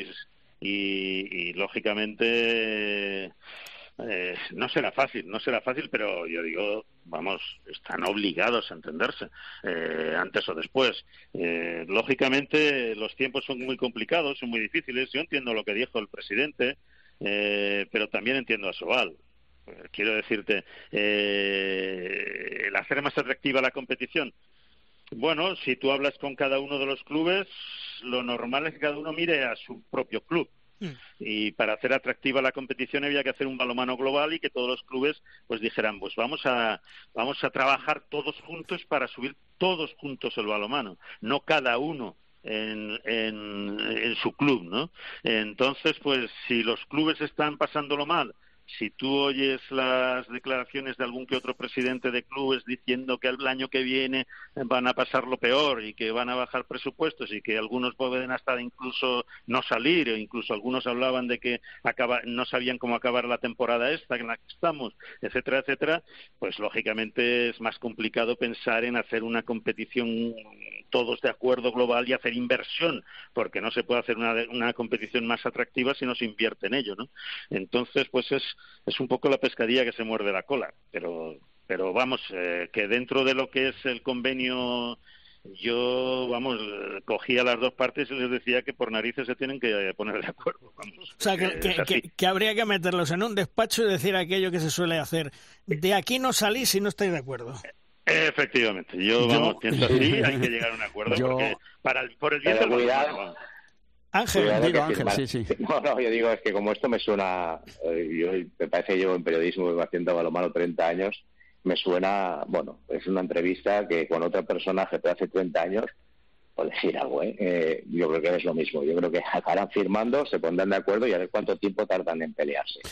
Speaker 11: y lógicamente no será fácil, pero yo digo, vamos, están obligados a entenderse antes o después. Lógicamente los tiempos son muy complicados, son muy difíciles. Yo entiendo lo que dijo el presidente, pero también entiendo a Asobal. Quiero decirte, el hacer más atractiva la competición. Bueno, si tú hablas con cada uno de los clubes, lo normal es que cada uno mire a su propio club. Y para hacer atractiva la competición había que hacer un balonmano global y que todos los clubes pues dijeran, pues vamos a trabajar todos juntos para subir todos juntos el balonmano, no cada uno en su club, ¿no? Entonces, pues si los clubes están pasándolo mal, si tú oyes las declaraciones de algún que otro presidente de clubes diciendo que el año que viene van a pasar lo peor y que van a bajar presupuestos y que algunos pueden hasta incluso no salir, o incluso algunos hablaban de que no sabían cómo acabar la temporada esta en la que estamos, etcétera, etcétera, pues lógicamente es más complicado pensar en hacer una competición todos de acuerdo global y hacer inversión, porque no se puede hacer una competición más atractiva si no se invierte en ello, ¿no? Entonces, pues es un poco la pescadilla que se muerde la cola, pero vamos, que dentro de lo que es el convenio, yo, cogí a las dos partes y les decía que por narices se tienen que poner de acuerdo. Vamos,
Speaker 2: o sea, que habría que meterlos en un despacho y decir aquello que se suele hacer: de aquí no salís si no estáis de acuerdo.
Speaker 11: Efectivamente, yo pienso así, hay que llegar a un acuerdo, porque por el bien del balonmano.
Speaker 2: Ángel,
Speaker 12: sí. No, yo digo, es que como esto me suena, me parece que llevo en periodismo haciendo balonmano 30 años, me suena, es una entrevista que con otro personaje de hace 30 años, por decir algo, yo creo que es lo mismo. Yo creo que acabarán firmando, se pondrán de acuerdo y a ver cuánto tiempo tardan en pelearse.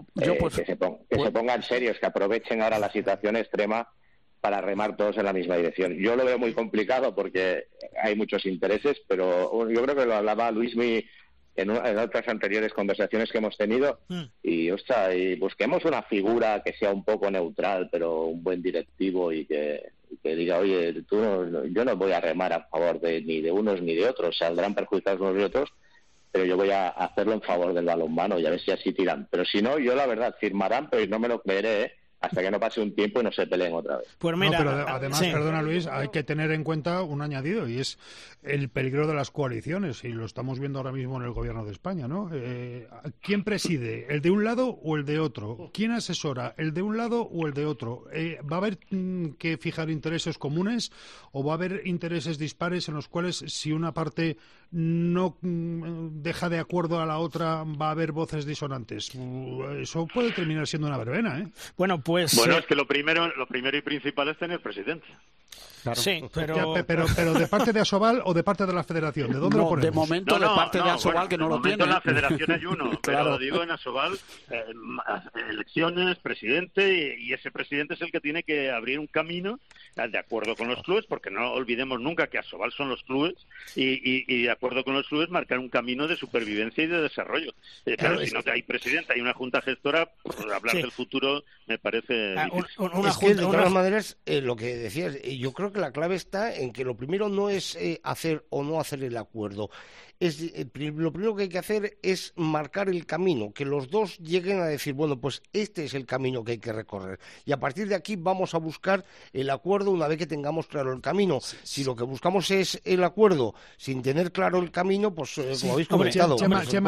Speaker 12: Que se pongan serios, que aprovechen ahora la situación extrema para remar todos en la misma dirección. Yo lo veo muy complicado porque hay muchos intereses, pero yo creo que lo hablaba Luismi en otras anteriores conversaciones que hemos tenido, y busquemos una figura que sea un poco neutral, pero un buen directivo y que diga, oye, yo no voy a remar a favor ni de unos ni de otros, saldrán perjudicados unos y otros, pero yo voy a hacerlo en favor del balonmano y a ver si así tiran. Pero si no, yo la verdad, firmarán, pero no me lo creeré, hasta que no pase un tiempo y no se peleen otra vez.
Speaker 2: Pues mira,
Speaker 3: pero además, perdona Luis, hay que tener en cuenta un añadido, y es el peligro de las coaliciones, y lo estamos viendo ahora mismo en el gobierno de España, ¿no? ¿Quién preside? ¿El de un lado o el de otro? ¿Quién asesora? ¿El de un lado o el de otro? ¿Va a haber que fijar intereses comunes o va a haber intereses dispares en los cuales, si una parte no deja de acuerdo a la otra, va a haber voces disonantes? Eso puede terminar siendo una verbena, ¿eh?
Speaker 2: Bueno,
Speaker 11: es que lo primero y principal es tener presidente.
Speaker 2: Claro. Sí, pero
Speaker 3: ¿de parte de Asobal o de parte de la Federación? ¿De dónde lo ponemos?
Speaker 5: De momento de parte de Asobal, que no lo tiene.
Speaker 11: En la Federación hay uno,
Speaker 5: claro.
Speaker 11: Pero digo en Asobal, elecciones, presidente, y ese presidente es el que tiene que abrir un camino de acuerdo con los clubes, porque no olvidemos nunca que Asobal son los clubes, y de acuerdo con los clubes marcar un camino de supervivencia y de desarrollo. Pero si no hay presidente, hay una junta gestora, pues hablar del futuro me parece difícil.
Speaker 4: De todas maneras, lo que decías, yo creo que la clave está en que lo primero no es hacer o no hacer el acuerdo. Lo primero que hay que hacer es marcar el camino, que los dos lleguen a decir, bueno, pues este es el camino que hay que recorrer. Y a partir de aquí vamos a buscar el acuerdo una vez que tengamos claro el camino. Si lo que buscamos es el acuerdo sin tener claro el camino, pues como habéis comentado,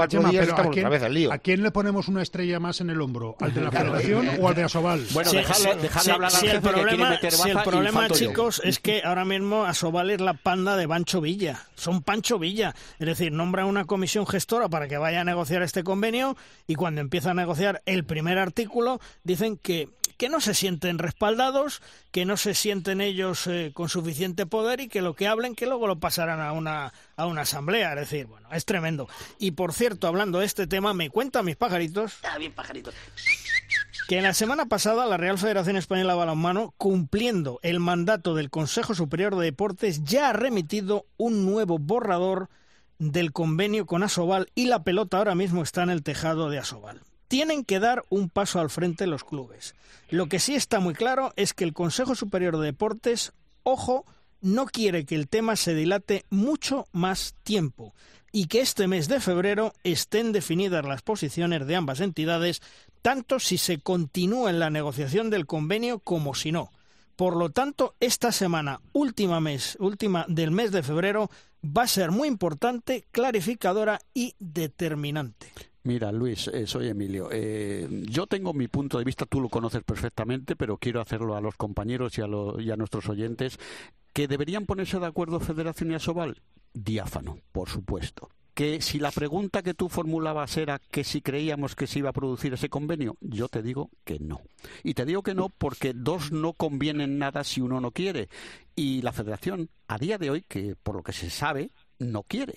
Speaker 3: ¿a quién le ponemos una estrella más en el hombro? ¿Al de la Federación o al de Asobal?
Speaker 5: Bueno, dejarle hablar al jefe, que quiere meter baza.
Speaker 2: Si el problema, chicos, es que ahora mismo Asobal es la panda de Pancho Villa. Son Pancho Villa. Es decir, nombran una comisión gestora para que vaya a negociar este convenio, y cuando empieza a negociar el primer artículo dicen que no se sienten respaldados, que no se sienten ellos con suficiente poder, y que lo que hablen, que luego lo pasarán a una asamblea. Es decir, bueno, es tremendo. Y por cierto, hablando de este tema, me cuentan mis pajaritos...
Speaker 4: bien, pajaritos.
Speaker 2: Que en la semana pasada la Real Federación Española de Balonmano, cumpliendo el mandato del Consejo Superior de Deportes, ya ha remitido un nuevo borrador del convenio con Asobal, y la pelota ahora mismo está en el tejado de Asobal. Tienen que dar un paso al frente los clubes. Lo que sí está muy claro es que el Consejo Superior de Deportes, ojo, no quiere que el tema se dilate mucho más tiempo, y que este mes de febrero estén definidas las posiciones de ambas entidades, tanto si se continúa en la negociación del convenio como si no. Por lo tanto, esta semana última del mes de febrero va a ser muy importante, clarificadora y determinante.
Speaker 5: Mira, Luis, soy Emilio. Yo tengo mi punto de vista, tú lo conoces perfectamente, pero quiero hacerlo a los compañeros y a nuestros oyentes. ¿Que deberían ponerse de acuerdo Federación y Asobal? Diáfano, por supuesto. Que si la pregunta que tú formulabas era que si creíamos que se iba a producir ese convenio, yo te digo que no. Y te digo que no porque dos no convienen nada si uno no quiere. Y la Federación, a día de hoy, que por lo que se sabe, no quiere.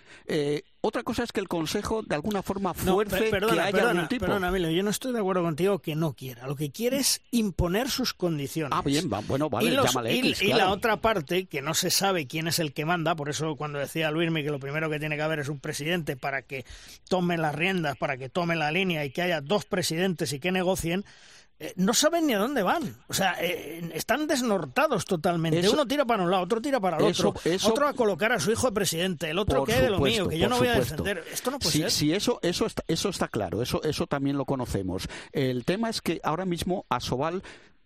Speaker 5: Otra cosa es que el Consejo de alguna forma fuerce que haya algún tipo.
Speaker 2: Perdona, Emilio, yo no estoy de acuerdo contigo que no quiera. Lo que quiere es imponer sus condiciones.
Speaker 5: Ah, bien, bueno, vale, llámale X,
Speaker 2: y la otra parte, que no se sabe quién es el que manda, por eso cuando decía Luismi que lo primero que tiene que haber es un presidente para que tome las riendas, para que tome la línea y que haya dos presidentes y que negocien, no saben ni a dónde van. O sea, están desnortados totalmente. Uno tira para un lado, otro tira para el otro. Otro a colocar a su hijo de presidente, el otro que es de lo mío, que yo no voy a defender. Esto no puede ser.
Speaker 5: Sí, eso está claro. Eso también lo conocemos. El tema es que ahora mismo Asobal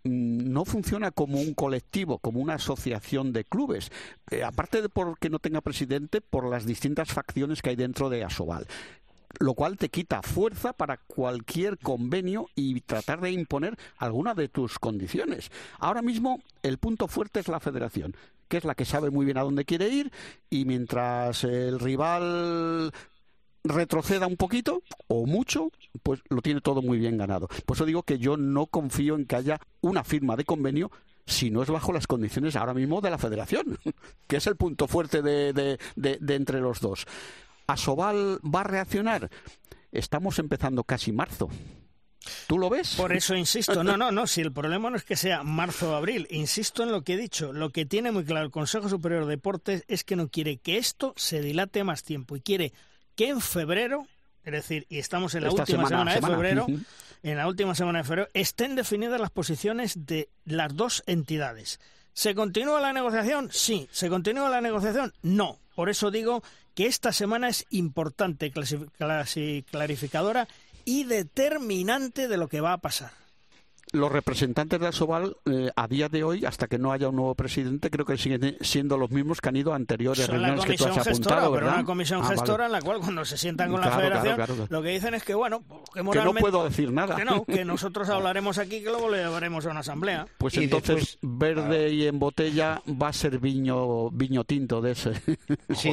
Speaker 5: no funciona como un colectivo, como una asociación de clubes, aparte de porque no tenga presidente, por las distintas facciones que hay dentro de Asobal, lo cual te quita fuerza para cualquier convenio y tratar de imponer alguna de tus condiciones. Ahora mismo el punto fuerte es la Federación, que es la que sabe muy bien a dónde quiere ir, y mientras el rival retroceda un poquito o mucho, pues lo tiene todo muy bien ganado. Por eso digo que yo no confío en que haya una firma de convenio si no es bajo las condiciones ahora mismo de la Federación, que es el punto fuerte de entre los dos. ¿Asobal va a reaccionar? Estamos empezando casi marzo. ¿Tú lo ves?
Speaker 2: Por eso insisto, no, si el problema no es que sea marzo o abril, insisto en lo que he dicho, lo que tiene muy claro el Consejo Superior de Deportes es que no quiere que esto se dilate más tiempo y quiere que en febrero, es decir, y estamos en la última semana de febrero, en la última semana de febrero, estén definidas las posiciones de las dos entidades. ¿Se continúa la negociación? Sí. ¿Se continúa la negociación? No. Por eso digo que esta semana es importante, clarificadora y determinante de lo que va a pasar.
Speaker 5: Los representantes de Asobal, a día de hoy, hasta que no haya un nuevo presidente, creo que siguen siendo los mismos que han ido a anteriores reuniones que tú has apuntado, ¿verdad?
Speaker 2: Pero una comisión gestora en la cual, cuando se sientan con la Federación, claro. Lo que dicen es que, bueno, que moralmente...
Speaker 5: Que no puedo decir nada.
Speaker 2: Que nosotros hablaremos aquí, que luego le llevaremos a una asamblea.
Speaker 5: Pues entonces, verde y en botella va a ser viño tinto de ese.
Speaker 4: Sí,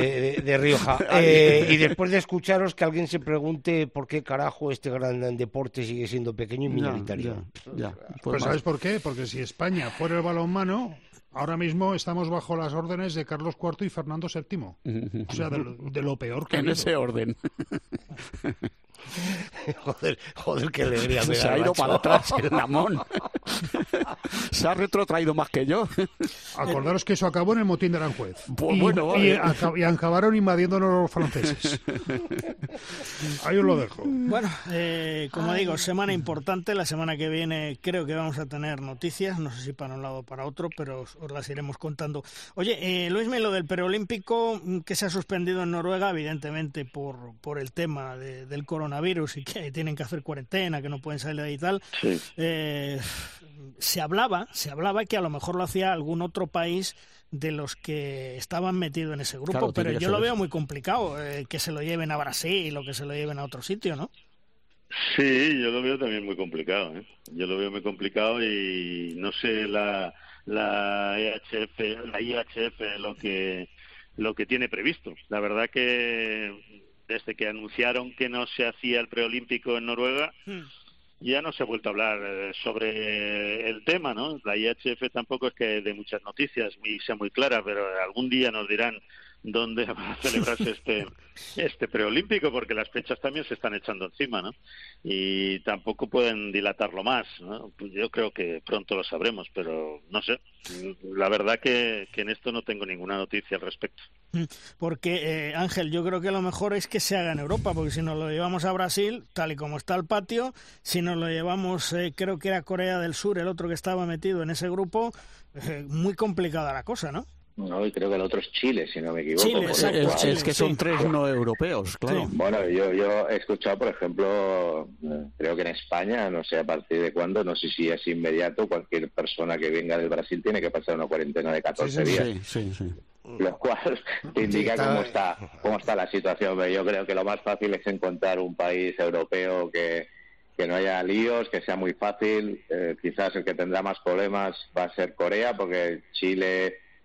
Speaker 4: de Rioja. Y después de escucharos, que alguien se pregunte por qué carajo este gran deporte sigue siendo pequeño y minoritario.
Speaker 3: Pues ¿sabes por qué? Porque si España fuera el balonmano, ahora mismo estamos bajo las órdenes de Carlos IV y Fernando VII. O sea, de lo peor que
Speaker 5: en ese orden.
Speaker 4: Joder, qué alegría.
Speaker 5: Se ha ido para atrás el Lamón. Se ha retrotraído más que yo.
Speaker 3: Acordaros que eso acabó en el motín de Aranjuez.
Speaker 5: Pues bueno, vale.
Speaker 3: Y acabaron invadiéndonos los franceses. Ahí os lo dejo.
Speaker 2: Bueno, como digo, semana importante. La semana que viene creo que vamos a tener noticias. No sé si para un lado o para otro, pero os las iremos contando. Oye, Luismi, lo del preolímpico que se ha suspendido en Noruega, evidentemente por el tema del coronavirus y que tienen que hacer cuarentena, que no pueden salir de ahí y tal.
Speaker 6: Sí.
Speaker 2: Se hablaba que a lo mejor lo hacía algún otro país de los que estaban metidos en ese grupo, claro, pero yo lo veo muy complicado, que se lo lleven a Brasil o que se lo lleven a otro sitio, ¿no?
Speaker 11: Sí, yo lo veo también muy complicado, ¿eh? Yo lo veo muy complicado y no sé la IHF lo que tiene previsto. La verdad que desde que anunciaron que no se hacía el preolímpico en Noruega, ya no se ha vuelto a hablar sobre el tema, ¿no? La IHF tampoco es que dé muchas noticias y sea muy clara, pero algún día nos dirán dónde va a celebrarse este preolímpico, porque las fechas también se están echando encima, ¿no? Y tampoco pueden dilatarlo más, ¿no? Pues yo creo que pronto lo sabremos, pero no sé. La verdad que en esto no tengo ninguna noticia al respecto.
Speaker 2: Porque, Ángel, yo creo que lo mejor es que se haga en Europa, porque si nos lo llevamos a Brasil, tal y como está el patio, si nos lo llevamos, creo que era Corea del Sur, el otro que estaba metido en ese grupo, muy complicada la cosa, ¿no?
Speaker 12: No, y creo que el otro es Chile, si no me equivoco.
Speaker 2: Chile,
Speaker 5: es que son tres no europeos, claro.
Speaker 12: Sí. Bueno, yo he escuchado, por ejemplo, creo que en España, no sé a partir de cuándo, no sé si es inmediato, cualquier persona que venga del Brasil tiene que pasar una cuarentena de 14 días.
Speaker 5: Sí.
Speaker 12: Lo cual te indica cómo está la situación. Pero yo creo que lo más fácil es encontrar un país europeo que no haya líos, que sea muy fácil. Quizás el que tendrá más problemas va a ser Corea, porque Chile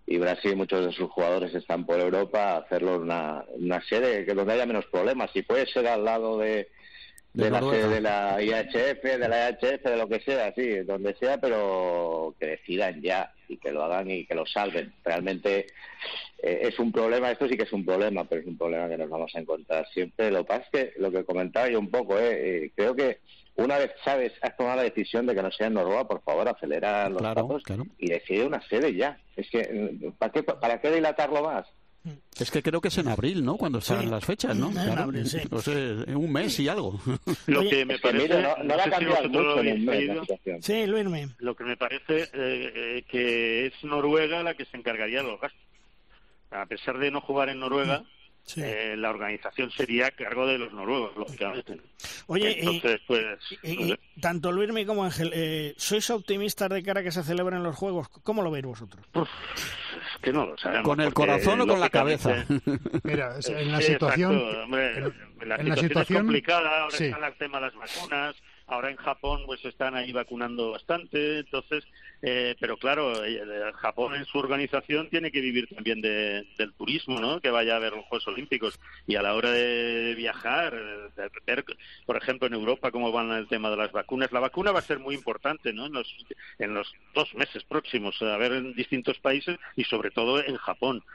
Speaker 12: y Brasil, muchos de sus jugadores están por Europa, hacerlo en una sede que donde haya menos problemas. Si puede ser al lado de la sede de la IHF, de lo que sea, sí, donde sea, pero que decidan ya y que lo hagan y que lo salven. Realmente es un problema, esto sí que es un problema, pero es un problema que nos vamos a encontrar siempre. Lo que pasa es que, lo que comentaba yo un poco, creo que una vez, has tomado la decisión de que no sea en Noruega, por favor, acelera los pasos y decide una sede ya. Es que, ¿para qué dilatarlo más?
Speaker 5: Es que creo que es en abril, ¿no? Cuando salen las fechas, ¿no?
Speaker 2: En abril, sí.
Speaker 5: No sé, en un mes y algo.
Speaker 11: Lo que me parece...
Speaker 12: no va a cambiar mucho en un mes la situación.
Speaker 2: Sí, Luismi.
Speaker 11: Lo que me parece que es Noruega la que se encargaría de los gastos. A pesar de no jugar en Noruega, la organización sería a cargo de los noruegos, lógicamente.
Speaker 2: Oye,
Speaker 11: entonces,
Speaker 2: tanto Luismi como Ángel, ¿sois optimistas de cara a que se celebren los Juegos? ¿Cómo lo veis vosotros?
Speaker 11: Es que no lo sabemos.
Speaker 5: ¿Con el corazón o con la cabeza?
Speaker 3: Mira, en la situación...
Speaker 11: Exacto, hombre, la situación es complicada, ahora está el tema de las vacunas. Ahora en Japón pues están ahí vacunando bastante, entonces, pero claro, Japón en su organización tiene que vivir también del turismo, ¿no? Que vaya a ver los Juegos Olímpicos, y a la hora de viajar, de ver, por ejemplo, en Europa cómo van el tema de las vacunas. La vacuna va a ser muy importante, ¿no? En los 2 meses próximos, a ver en distintos países y sobre todo en Japón.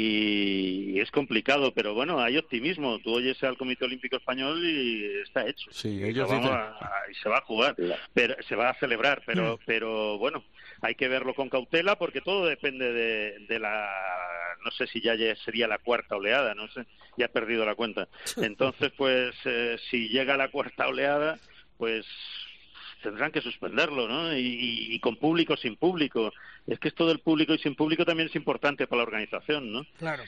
Speaker 11: Y es complicado, pero bueno, hay optimismo. Tú oyes al Comité Olímpico Español y está hecho.
Speaker 5: Sí, ellos
Speaker 11: y se va a jugar, pero se va a celebrar, pero bueno, hay que verlo con cautela porque todo depende de la, no sé si ya sería la 4ª oleada, no sé, ya he perdido la cuenta. Entonces, pues si llega la 4ª oleada, pues tendrán que suspenderlo, ¿no? Y con público, sin público. Es que esto del público y sin público también es importante para la organización, ¿no?
Speaker 2: Claro.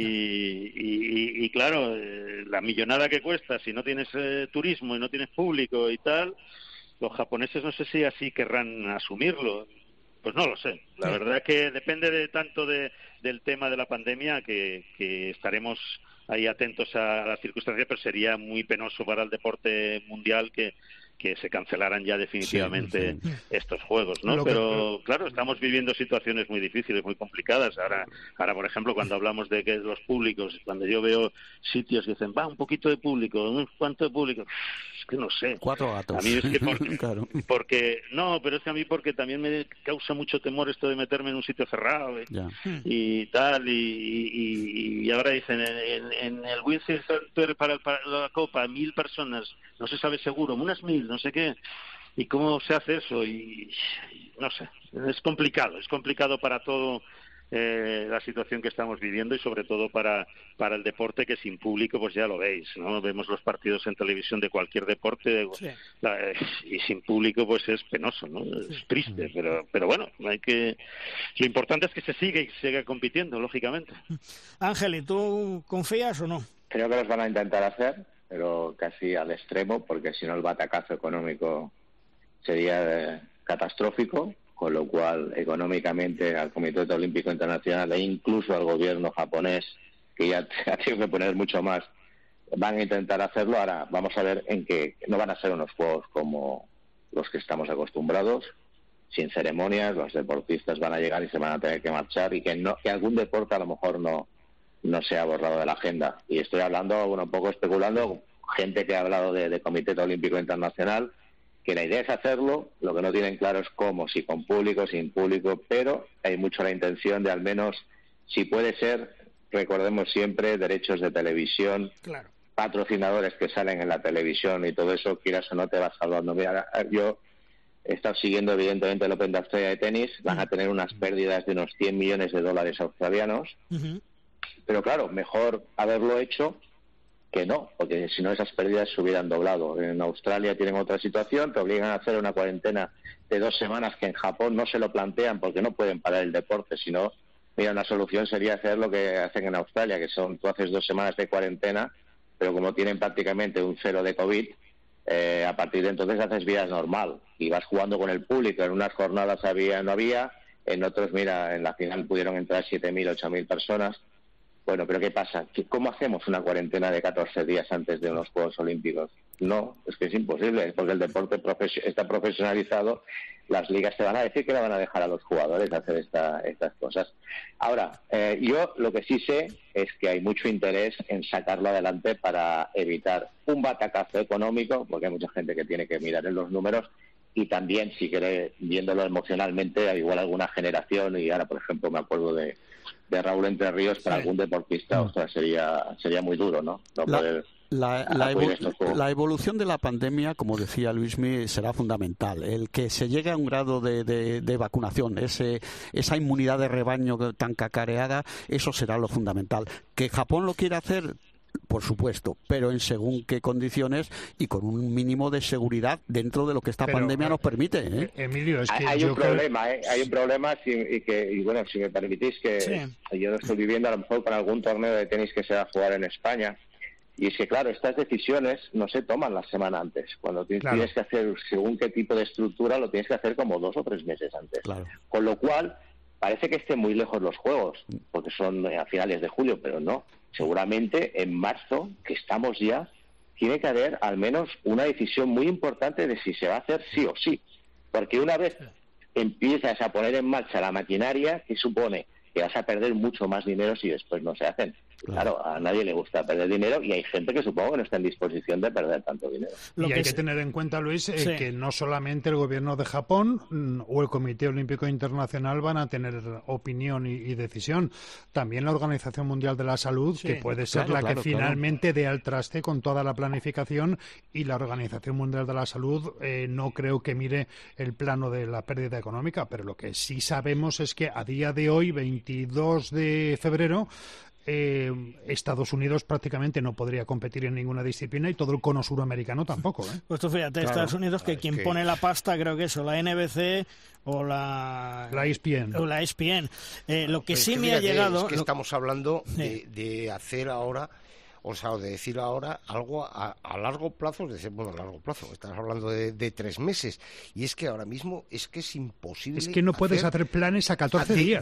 Speaker 11: Y claro, la millonada que cuesta, si no tienes turismo y no tienes público y tal, los japoneses no sé si así querrán asumirlo. Pues no lo sé. La verdad es que depende tanto del tema de la pandemia que estaremos ahí atentos a las circunstancias, pero sería muy penoso para el deporte mundial que se cancelaran ya definitivamente estos juegos, ¿no? Pero claro, estamos viviendo situaciones muy difíciles, muy complicadas. Ahora, por ejemplo, cuando hablamos de que los públicos, cuando yo veo sitios que dicen, un poquito de público, ¿cuánto de público? Es que no sé.
Speaker 5: 4 gatos.
Speaker 11: A mí es que
Speaker 5: claro.
Speaker 11: porque pero es que a mí porque también me causa mucho temor esto de meterme en un sitio cerrado y tal, y ahora dicen en el Windsor Center para la Copa 1.000 personas, no se sabe seguro, unas 1.000, no sé qué, y cómo se hace eso, y no sé, es complicado para todo la situación que estamos viviendo, y sobre todo para el deporte, que sin público pues ya lo veis, ¿no? Vemos los partidos en televisión de cualquier deporte y sin público pues es penoso, ¿no? Es triste, pero bueno, lo importante es que se siga compitiendo, lógicamente.
Speaker 2: Ángel, ¿y tú confías o no?
Speaker 12: Creo que los van a intentar hacer, pero casi al extremo, porque si no el batacazo económico sería catastrófico, con lo cual económicamente al Comité Olímpico Internacional e incluso al gobierno japonés, que ya ha tenido que poner mucho más, van a intentar hacerlo. Ahora vamos a ver en que no van a ser unos juegos como los que estamos acostumbrados, sin ceremonias. Los deportistas van a llegar y se van a tener que marchar, y que algún deporte a lo mejor no se ha borrado de la agenda. Y estoy hablando, un poco especulando, gente que ha hablado de Comité Olímpico Internacional, que la idea es hacerlo, lo que no tienen claro es cómo, si con público, sin público, pero hay mucho la intención de, al menos, si puede ser, recordemos siempre, derechos de televisión, patrocinadores que salen en la televisión y todo eso, quieras o no, te vas hablando. Mira, yo he estado siguiendo evidentemente el Open de Australia de tenis, van a tener unas pérdidas de unos $100 millones australianos, pero claro, mejor haberlo hecho que no, porque si no esas pérdidas se hubieran doblado. En Australia tienen otra situación, te obligan a hacer una cuarentena de 2 semanas, que en Japón no se lo plantean porque no pueden parar el deporte. Si no, mira, una solución sería hacer lo que hacen en Australia, que tú haces 2 semanas de cuarentena, pero como tienen prácticamente un 0 de COVID, a partir de entonces haces vida normal y vas jugando con el público. En unas jornadas no había, en otros, mira, en la final pudieron entrar 7.000, 8.000 personas. Bueno, pero ¿qué pasa? ¿Cómo hacemos una cuarentena de 14 días antes de unos Juegos Olímpicos? No, es que es imposible, porque el deporte está profesionalizado. Las ligas te van a decir que le van a dejar a los jugadores hacer estas cosas. Ahora, yo lo que sí sé es que hay mucho interés en sacarlo adelante para evitar un batacazo económico, porque hay mucha gente que tiene que mirar en los números, y también, si quiere, viéndolo emocionalmente, igual alguna generación, y ahora, por ejemplo, me acuerdo de Raúl Entre Ríos, para algún deportista, ostras, sería muy duro, ¿no?
Speaker 5: La evolución de la pandemia, como decía Luismi, será fundamental. El que se llegue a un grado de vacunación, esa inmunidad de rebaño tan cacareada, eso será lo fundamental. Que Japón lo quiera hacer, por supuesto, pero en según qué condiciones y con un mínimo de seguridad dentro de lo que esta pandemia nos permite.
Speaker 3: Emilio, es que
Speaker 12: hay un problema, y bueno, si me permitís, que yo lo estoy viviendo a lo mejor con algún torneo de tenis que se va a jugar en España. Y es que, claro, estas decisiones no se toman la semana antes. Cuando tienes que hacer según qué tipo de estructura, lo tienes que hacer como 2 o 3 meses antes. Claro. Con lo cual, parece que estén muy lejos los juegos, porque son a finales de julio, pero no. Seguramente en marzo, que estamos ya, tiene que haber al menos una decisión muy importante de si se va a hacer sí o sí. Porque una vez empiezas a poner en marcha la maquinaria, que supone que vas a perder mucho más dinero si después no se hacen. Claro, a nadie le gusta perder dinero y hay gente que supongo que no está en disposición de perder tanto dinero.
Speaker 3: Y hay que tener en cuenta, Luis, que no solamente el gobierno de Japón o el Comité Olímpico Internacional van a tener opinión y decisión. También la Organización Mundial de la Salud, que puede ser la que finalmente dé al traste con toda la planificación, y la Organización Mundial de la Salud no creo que mire el plano de la pérdida económica, pero lo que sí sabemos es que a día de hoy, 22 de febrero, Estados Unidos prácticamente no podría competir en ninguna disciplina y todo el cono suramericano tampoco.
Speaker 2: Pues tú fíjate, Estados Unidos, que quien pone la pasta, creo que es o la NBC o la
Speaker 3: ESPN.
Speaker 2: O la ESPN. Lo que sí me ha llegado...
Speaker 4: Es que estamos hablando de hacer ahora... O sea, de decir ahora algo a largo plazo, a largo plazo, estás hablando de 3 meses, y es que ahora mismo es imposible.
Speaker 3: Es que no puedes hacer planes a 14 días.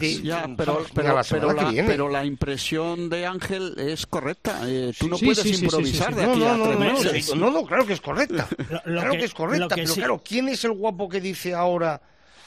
Speaker 5: Pero la impresión de Ángel es correcta. Tú no puedes improvisar de aquí a 3 meses.
Speaker 4: No, claro que es correcta. Claro que es correcta, pero claro, ¿quién es el guapo que dice ahora...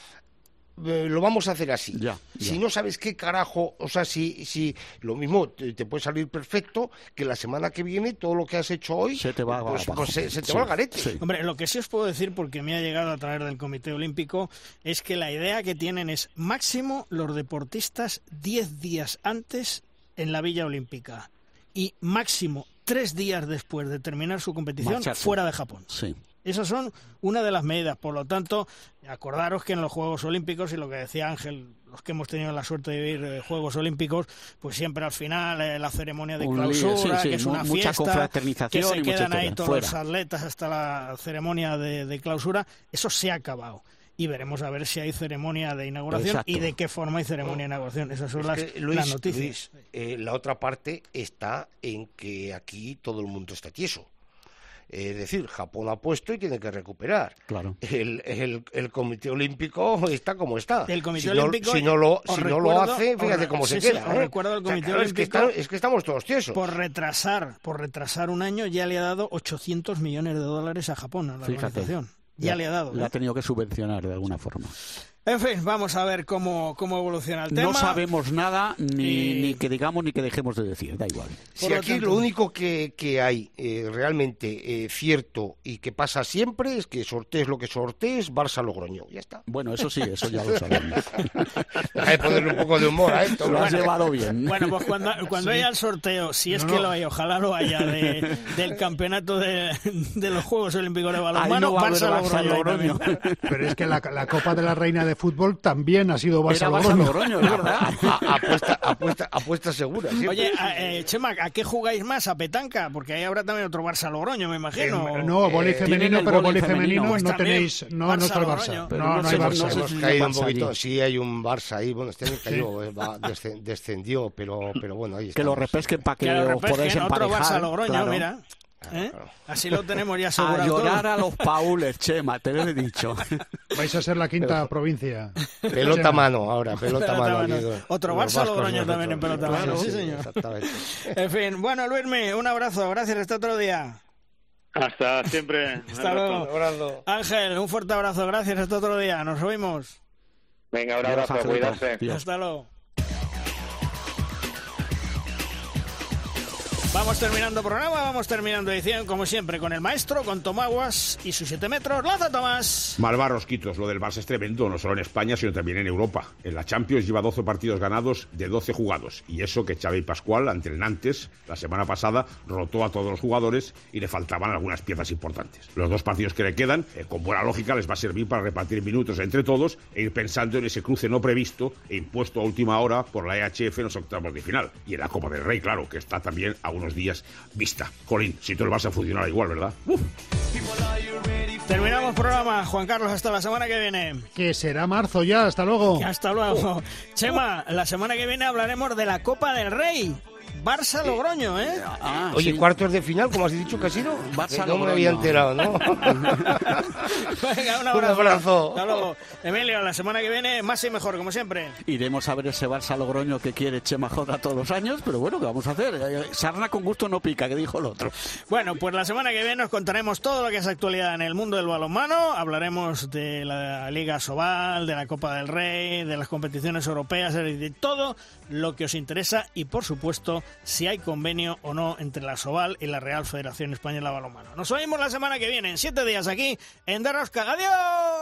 Speaker 4: lo vamos a hacer así? Si no sabes qué carajo, o sea, si lo mismo te puede salir perfecto, que la semana que viene todo lo que has hecho hoy
Speaker 5: se te va
Speaker 4: se te va al garete.
Speaker 2: Hombre, lo que sí os puedo decir, porque me ha llegado a través del Comité Olímpico, es que la idea que tienen es máximo los deportistas 10 días antes en la Villa Olímpica y máximo 3 días después de terminar su competición fuera de Japón.
Speaker 5: Sí.
Speaker 2: Esas son una de las medidas. Por lo tanto, acordaros que en los Juegos Olímpicos, y lo que decía Ángel, los que hemos tenido la suerte de vivir Juegos Olímpicos, pues siempre al final la ceremonia de clausura, que es una
Speaker 5: mucha
Speaker 2: fiesta, que se
Speaker 5: y
Speaker 2: quedan ahí todos los atletas hasta la ceremonia de clausura, eso se ha acabado. Y veremos a ver si hay ceremonia de inauguración y de qué forma hay ceremonia de inauguración. Esas son las noticias.
Speaker 4: Luis, la otra parte está en que aquí todo el mundo está tieso. Es decir, Japón ha puesto y tiene que recuperar.
Speaker 5: Claro.
Speaker 4: El Comité Olímpico está como está.
Speaker 2: El Comité Olímpico,
Speaker 4: si no lo hace, fíjate cómo se queda.
Speaker 2: Recuerdo el Comité Olímpico,
Speaker 4: es que estamos todos tiesos.
Speaker 2: Por retrasar un año ya le ha dado $800 millones a Japón, a la organización. Ya le ha dado.
Speaker 5: Le ha tenido que subvencionar de alguna forma.
Speaker 2: En fin, vamos a ver cómo evoluciona el tema.
Speaker 5: No sabemos nada, ni que digamos ni que dejemos de decir, da igual.
Speaker 4: Si aquí lo único que hay realmente cierto y que pasa siempre es que sortees lo que sortees, Barça-Logroño, ya está.
Speaker 5: Bueno, eso sí, eso ya lo sabemos.
Speaker 4: Hay que ponerle un poco de humor a esto.
Speaker 5: Lo has llevado bien.
Speaker 2: Bueno, pues cuando haya el sorteo, si es que lo hay, ojalá lo haya, del campeonato de los Juegos Olímpicos de balonmano, Barça-Logroño.
Speaker 3: Pero es que la Copa de la Reina de Fútbol también ha sido
Speaker 5: Barça-Logroño, es verdad.
Speaker 4: Apuesta segura. Siempre.
Speaker 2: Oye, Chema, ¿a qué jugáis más? ¿A petanca? Porque ahí habrá también otro Barça-Logroño, me imagino.
Speaker 3: No, vóley femenino, pero vóley femenino pues no tenéis, no está el Barça. No hay Barça.
Speaker 4: Hemos caído un poquito. Sí, hay un Barça ahí. Bueno, este año cayó, descendió, pero bueno, ahí está.
Speaker 5: Que lo repesquen para que lo podáis emparejar.
Speaker 2: Otro Barça-Logroño, mira. Así lo tenemos ya asegurado.
Speaker 5: A llorar todo. A los paules, Chema, te lo he dicho.
Speaker 3: Vais a ser la quinta provincia.
Speaker 4: Pelota mano ahora, pelota mano.
Speaker 2: Otro Barça-Logroño también en pelota mano, sí señor.
Speaker 4: Exactamente.
Speaker 2: En fin, bueno, Luismi, un abrazo, gracias, hasta otro día.
Speaker 11: Hasta siempre.
Speaker 2: Hasta luego. Ángel, un fuerte abrazo. Gracias. Hasta otro día. Nos oímos.
Speaker 12: Venga, un abrazo. Cuídate.
Speaker 2: Hasta luego. Vamos terminando programa, vamos terminando edición, como siempre, con el maestro, con Tomaguas y sus 7 metros. ¡Lanza, Tomás!
Speaker 13: Malva Rosquitos, lo del Barça es tremendo, no solo en España, sino también en Europa. En la Champions lleva 12 partidos ganados de 12 jugados. Y eso que Xavi Pascual, ante el Nantes, la semana pasada, rotó a todos los jugadores y le faltaban algunas piezas importantes. Los 2 partidos que le quedan, con buena lógica, les va a servir para repartir minutos entre todos e ir pensando en ese cruce no previsto e impuesto a última hora por la EHF en los octavos de final. Y en la Copa del Rey, claro, que está también a unos días vista. Jolín, si tú el Barça funcionara igual, ¿verdad?
Speaker 2: Terminamos programa. Juan Carlos, hasta la semana que viene.
Speaker 3: Que será marzo ya, hasta luego.
Speaker 2: Hasta luego. Chema, la semana que viene hablaremos de la Copa del Rey. Barça-Logroño, ¿eh?
Speaker 4: Oye, sí. ¿Cuartos de final, como has dicho, Casino?
Speaker 5: Barça-Logroño.
Speaker 4: No me había enterado, ¿no?
Speaker 2: Venga, un abrazo.
Speaker 4: Un abrazo.
Speaker 2: Hasta luego. Emilio, la semana que viene, más y mejor, como siempre.
Speaker 5: Iremos a ver ese Barça-Logroño que quiere Chema Jota todos los años, pero bueno, ¿qué vamos a hacer? Sarna con gusto no pica, que dijo el otro.
Speaker 2: Bueno, pues la semana que viene os contaremos todo lo que es actualidad en el mundo del balonmano. Hablaremos de la Liga Sobal, de la Copa del Rey, de las competiciones europeas, de todo lo que os interesa y, por supuesto, si hay convenio o no entre la Sobal y la Real Federación Española de Balonmano. Nos oímos la semana que viene, en 7 días aquí en De Rosca. ¡Adiós!